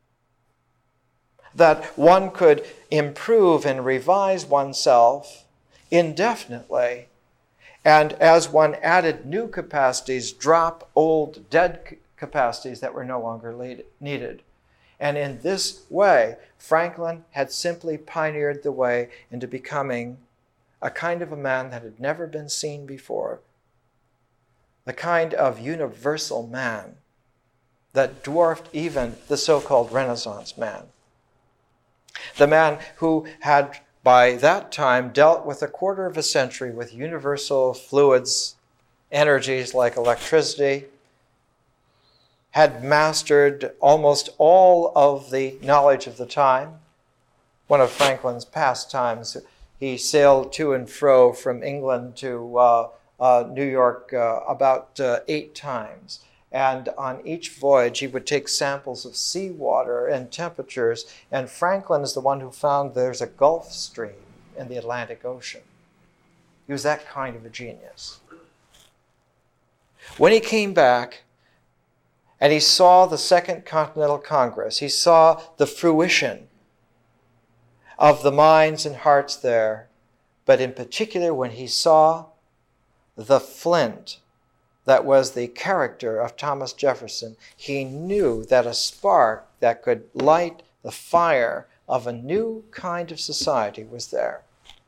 That one could improve and revise oneself indefinitely, and as one added new capacities, drop old dead capacities that were no longer needed. And in this way, Franklin had simply pioneered the way into becoming a kind of a man that had never been seen before, the kind of universal man that dwarfed even the so-called Renaissance man. The man who had by that time dealt with a quarter of a century with universal fluids, energies like electricity, had mastered almost all of the knowledge of the time. One of Franklin's pastimes, he sailed to and fro from England to New York about 8 times. And on each voyage, he would take samples of seawater and temperatures. And Franklin is the one who found there's a Gulf Stream in the Atlantic Ocean. He was that kind of a genius. When he came back and he saw the Second Continental Congress, he saw the fruition of the minds and hearts there, but in particular when he saw the flint that was the character of Thomas Jefferson, he knew that a spark that could light the fire of a new kind of society was there.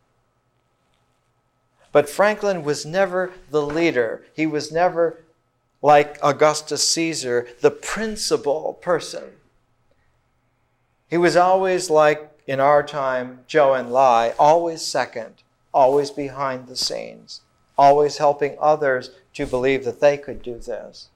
But Franklin was never the leader. He was never, like Augustus Caesar, the principal person. He was always like, in our time, Zhou Enlai, always second, always behind the scenes, always helping others to believe that they could do this.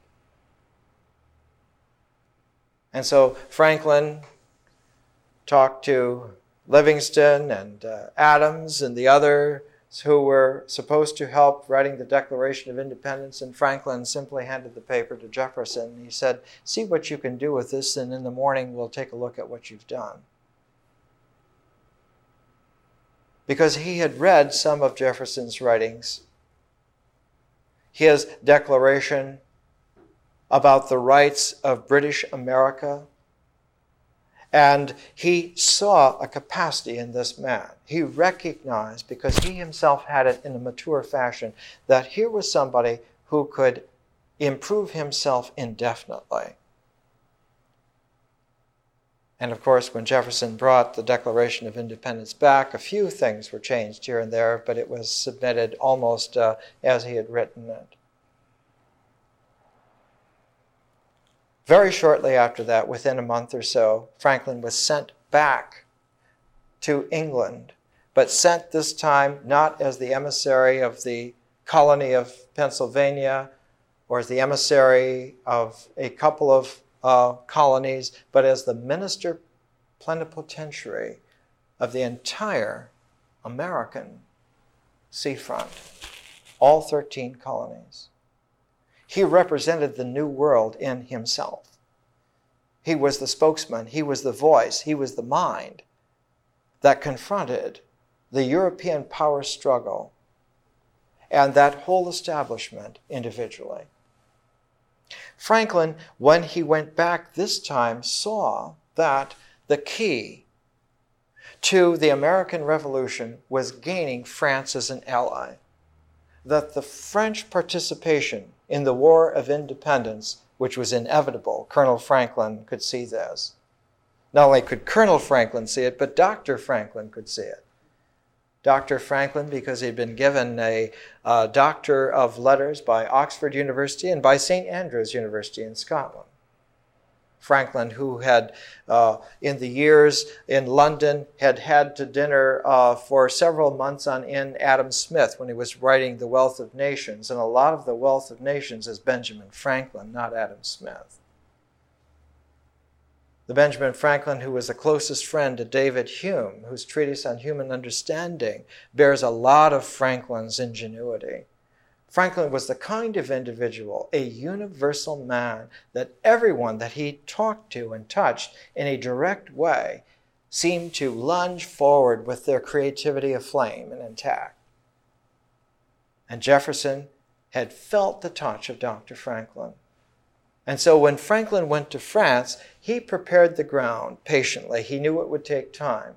And so Franklin talked to Livingston and Adams and the others who were supposed to help writing the Declaration of Independence, and Franklin simply handed the paper to Jefferson. He said, "See what you can do with this, and in the morning we'll take a look at what you've done." Because he had read some of Jefferson's writings, his declaration about the rights of British America, and he saw a capacity in this man. He recognized, because he himself had it in a mature fashion, that here was somebody who could improve himself indefinitely. And of course, when Jefferson brought the Declaration of Independence back, a few things were changed here and there, but it was submitted almost as he had written it. Very shortly after that, within a month or so, Franklin was sent back to England, but sent this time not as the emissary of the colony of Pennsylvania or as the emissary of a couple of colonies, but as the minister plenipotentiary of the entire American seafront, all 13 colonies. He represented the New World in himself. He was the spokesman, he was the voice, he was the mind that confronted the European power struggle and that whole establishment individually. Franklin, when he went back this time, saw that the key to the American Revolution was gaining France as an ally, that the French participation in the War of Independence, which was inevitable, Colonel Franklin could see this. Not only could Colonel Franklin see it, but Dr. Franklin could see it. Dr. Franklin, because he'd been given a Doctor of Letters by Oxford University and by St. Andrews University in Scotland. Franklin, who had, in the years in London, had had to dinner for several months on end Adam Smith when he was writing The Wealth of Nations. And a lot of The Wealth of Nations is Benjamin Franklin, not Adam Smith. The Benjamin Franklin who was the closest friend to David Hume, whose treatise on human understanding bears a lot of Franklin's ingenuity. Franklin was the kind of individual, a universal man, that everyone that he talked to and touched in a direct way seemed to lunge forward with their creativity aflame and intact. And Jefferson had felt the touch of Dr. Franklin. And so when Franklin went to France, he prepared the ground patiently. He knew it would take time.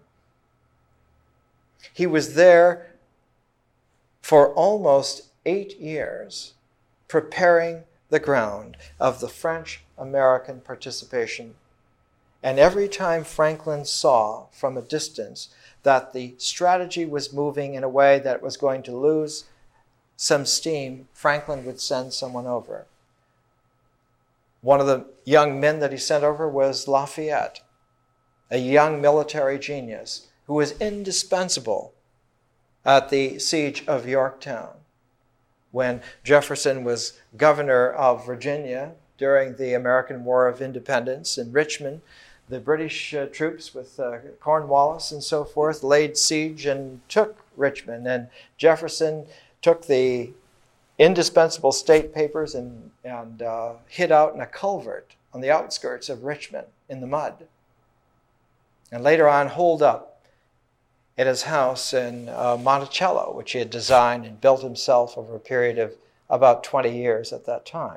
He was there for almost 8 years, preparing the ground of the French-American participation. And every time Franklin saw from a distance that the strategy was moving in a way that was going to lose some steam, Franklin would send someone over. One of the young men that he sent over was Lafayette, a young military genius who was indispensable at the siege of Yorktown. When Jefferson was governor of Virginia during the American War of Independence in Richmond, the British troops with Cornwallis and so forth laid siege and took Richmond. And Jefferson took the indispensable state papers and hid out in a culvert on the outskirts of Richmond in the mud. And later on holed up at his house in Monticello, which he had designed and built himself over a period of about 20 years at that time.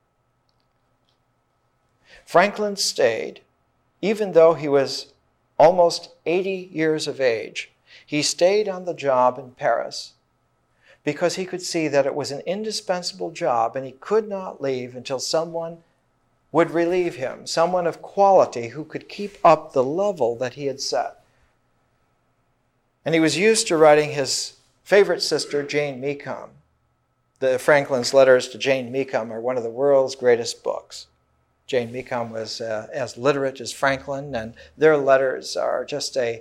Franklin stayed, even though he was almost 80 years of age. He stayed on the job in Paris because he could see that it was an indispensable job and he could not leave until someone would relieve him, someone of quality who could keep up the level that he had set. And he was used to writing his favorite sister, Jane Mecum. Franklin's letters to Jane Mecum are one of the world's greatest books. Jane Mecum was as literate as Franklin, and their letters are just an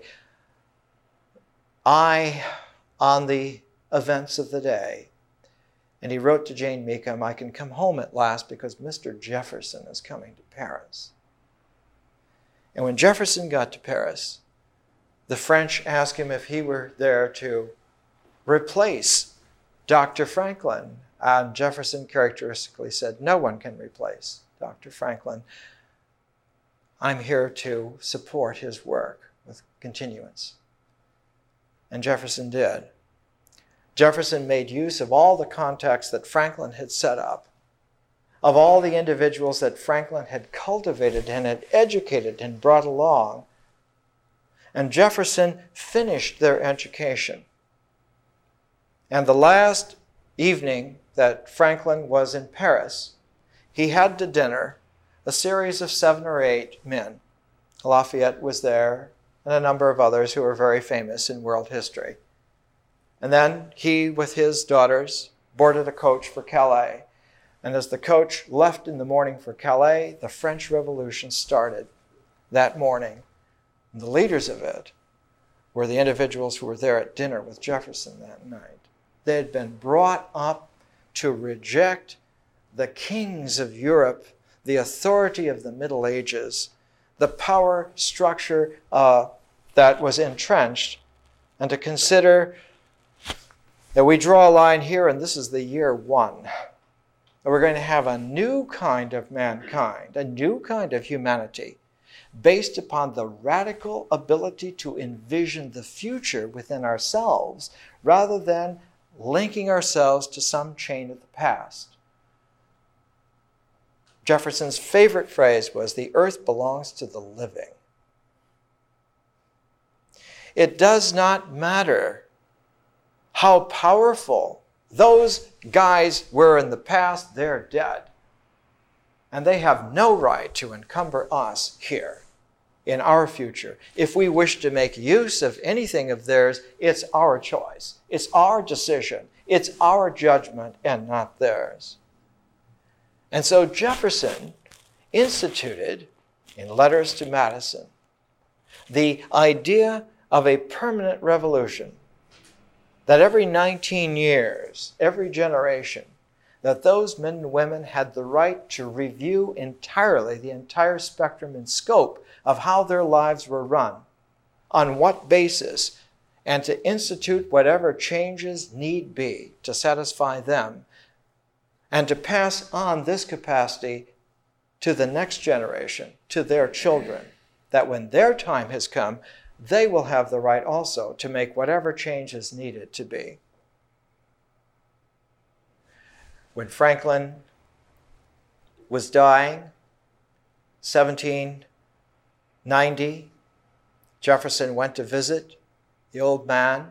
eye on the events of the day. And he wrote to Jane Mecum, "I can come home at last because Mr. Jefferson is coming to Paris." And when Jefferson got to Paris, the French asked him if he were there to replace Dr. Franklin. And Jefferson characteristically said, "No one can replace Dr. Franklin. I'm here to support his work with continuance." And Jefferson did. Jefferson made use of all the contacts that Franklin had set up, of all the individuals that Franklin had cultivated and had educated and brought along. And Jefferson finished their education. And the last evening that Franklin was in Paris, he had to dinner a series of 7 or 8 men. Lafayette was there, and a number of others who were very famous in world history. And then he, with his daughters, boarded a coach for Calais. And as the coach left in the morning for Calais, the French Revolution started that morning. And the leaders of it were the individuals who were there at dinner with Jefferson that night. They had been brought up to reject the kings of Europe, the authority of the Middle Ages, the power structure that was entrenched, and to consider that we draw a line here, and this is the year 1. And we're going to have a new kind of mankind, a new kind of humanity, based upon the radical ability to envision the future within ourselves, rather than linking ourselves to some chain of the past. Jefferson's favorite phrase was, "The earth belongs to the living." It does not matter how powerful those guys were in the past, they're dead. And they have no right to encumber us here in our future. If we wish to make use of anything of theirs, it's our choice. It's our decision. It's our judgment and not theirs. And so Jefferson instituted, in letters to Madison, the idea of a permanent revolution, that every 19 years, every generation, that those men and women had the right to review entirely the entire spectrum and scope of how their lives were run, on what basis, and to institute whatever changes need be to satisfy them, and to pass on this capacity to the next generation, to their children, that when their time has come, they will have the right also to make whatever change is needed to be. When Franklin was dying, 1790, Jefferson went to visit the old man.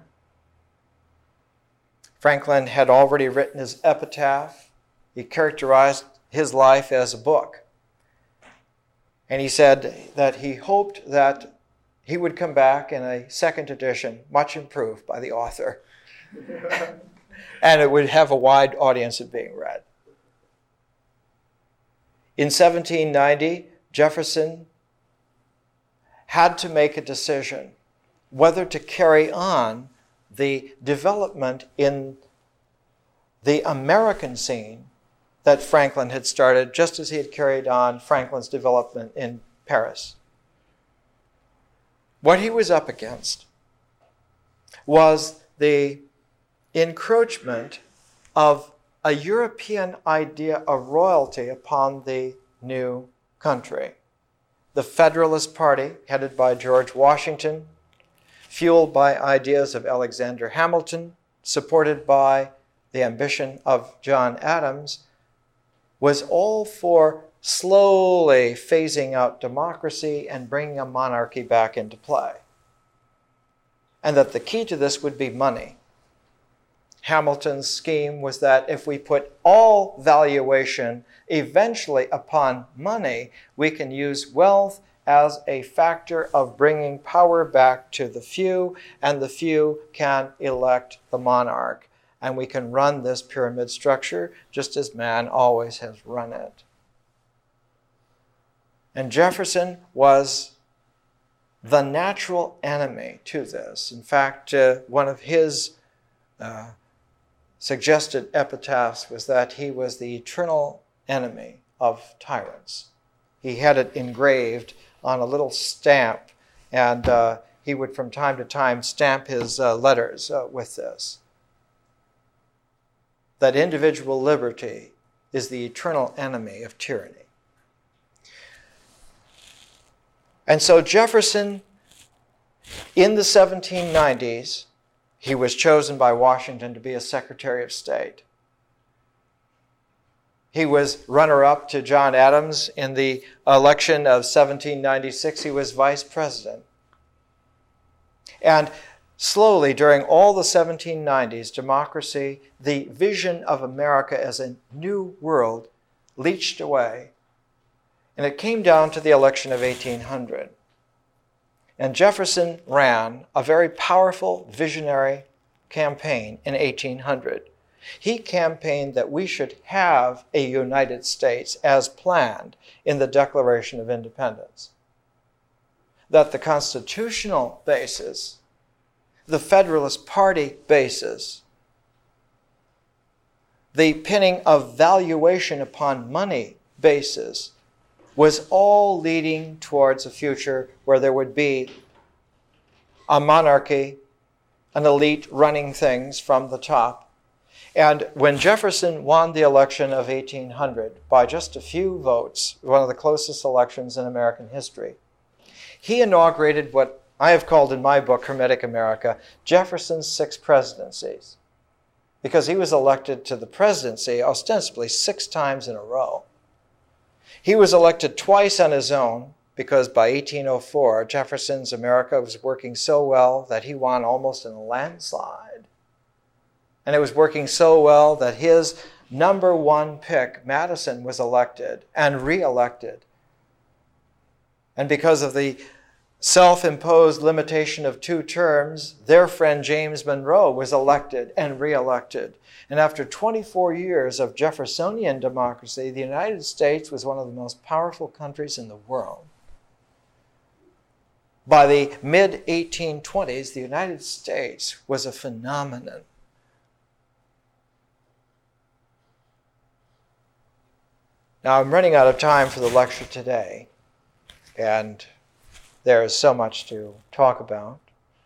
Franklin had already written his epitaph. He characterized his life as a book. And he said that he hoped that he would come back in a second edition, much improved by the author, and it would have a wide audience of being read. In 1790, Jefferson had to make a decision whether to carry on the development in the American scene that Franklin had started, just as he had carried on Franklin's development in Paris. What he was up against was the encroachment of a European idea of royalty upon the new country. The Federalist Party, headed by George Washington, fueled by ideas of Alexander Hamilton, supported by the ambition of John Adams, was all for slowly phasing out democracy and bringing a monarchy back into play. And that the key to this would be money. Hamilton's scheme was that if we put all valuation eventually upon money, we can use wealth as a factor of bringing power back to the few, and the few can elect the monarch. And we can run this pyramid structure just as man always has run it. And Jefferson was the natural enemy to this. In fact, one of his suggested epitaphs was that he was the eternal enemy of tyrants. He had it engraved on a little stamp, and he would from time to time stamp his letters with this. That individual liberty is the eternal enemy of tyranny. And so Jefferson, in the 1790s, he was chosen by Washington to be a Secretary of State. He was runner-up to John Adams in the election of 1796. He was vice president. And slowly, during all the 1790s, democracy, the vision of America as a new world, leached away. And it came down to the election of 1800. And Jefferson ran a very powerful, visionary campaign in 1800. He campaigned that we should have a United States as planned in the Declaration of Independence. That the constitutional basis, the Federalist Party basis, the pinning of valuation upon money basis, was all leading towards a future where there would be a monarchy, an elite running things from the top. And when Jefferson won the election of 1800 by just a few votes, one of the closest elections in American history, he inaugurated what I have called in my book, Hermetic America, Jefferson's 6 presidencies, because he was elected to the presidency ostensibly 6 times in a row. He was elected twice on his own because by 1804, Jefferson's America was working so well that he won almost in a landslide. And it was working so well that his number 1 pick, Madison, was elected and re-elected. And because of the self-imposed limitation of 2 terms, their friend James Monroe was elected and re-elected. And after 24 years of Jeffersonian democracy, the United States was one of the most powerful countries in the world. By the mid-1820s, the United States was a phenomenon. Now, I'm running out of time for the lecture today, and there is so much to talk about.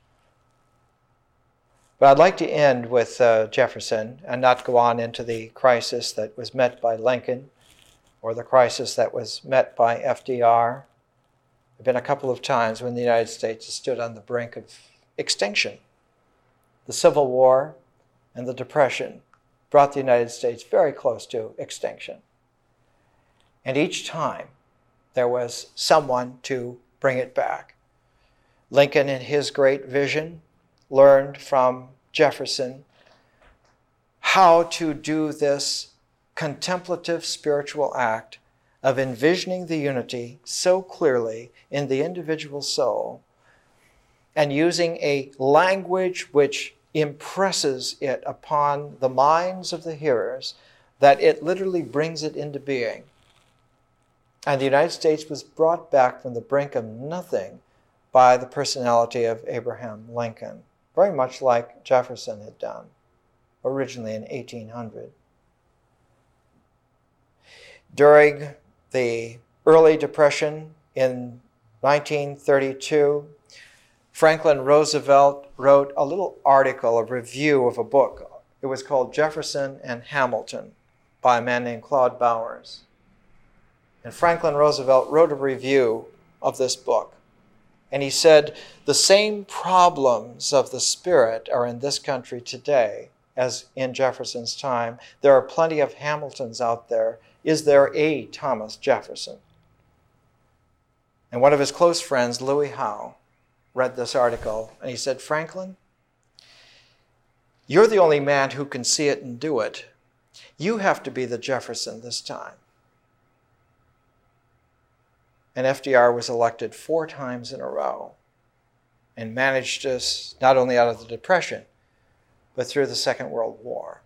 But I'd like to end with Jefferson and not go on into the crisis that was met by Lincoln or the crisis that was met by FDR. There have been a couple of times when the United States has stood on the brink of extinction. The Civil War and the Depression brought the United States very close to extinction. And each time there was someone to bring it back. Lincoln, in his great vision, learned from Jefferson how to do this contemplative spiritual act of envisioning the unity so clearly in the individual soul and using a language which impresses it upon the minds of the hearers that it literally brings it into being. And the United States was brought back from the brink of nothing by the personality of Abraham Lincoln, very much like Jefferson had done originally in 1800. During the early Depression in 1932, Franklin Roosevelt wrote a little article, a review of a book. It was called Jefferson and Hamilton by a man named Claude Bowers. And Franklin Roosevelt wrote a review of this book. And he said, the same problems of the spirit are in this country today as in Jefferson's time. There are plenty of Hamiltons out there. Is there a Thomas Jefferson? And one of his close friends, Louis Howe, read this article, and he said, Franklin, you're the only man who can see it and do it. You have to be the Jefferson this time. And FDR was elected 4 times in a row and managed us not only out of the Depression, but through the Second World War.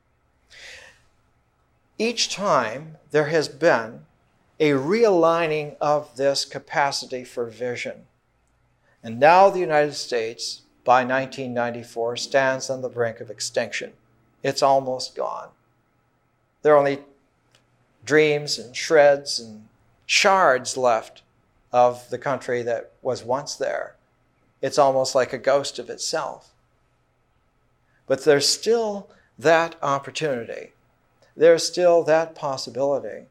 Each time there has been a realigning of this capacity for vision. And now the United States, by 1994, stands on the brink of extinction. It's almost gone. There are only dreams and shreds and shards left of the country that was once there. It's almost like a ghost of itself. But there's still that opportunity. There's still that possibility.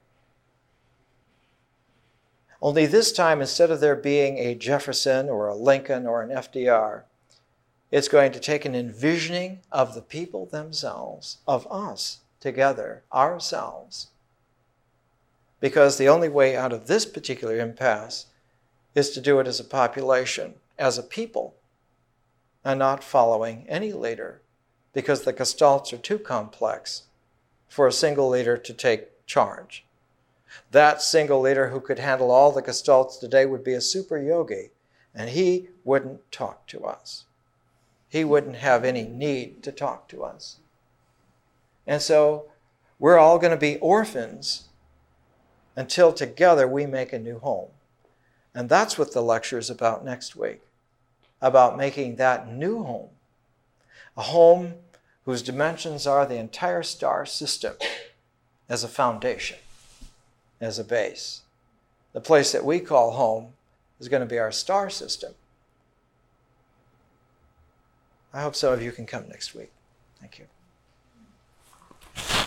Only this time, instead of there being a Jefferson or a Lincoln or an FDR, it's going to take an envisioning of the people themselves, of us together, ourselves. Because the only way out of this particular impasse is to do it as a population, as a people, and not following any leader, because the gestalts are too complex for a single leader to take charge. That single leader who could handle all the gestalts today would be a super yogi, and he wouldn't talk to us. He wouldn't have any need to talk to us. And so we're all going to be orphans until together we make a new home. And that's what the lecture is about next week, about making that new home, a home whose dimensions are the entire star system as a foundation, as a base. The place that we call home is going to be our star system. I hope some of you can come next week. Thank you.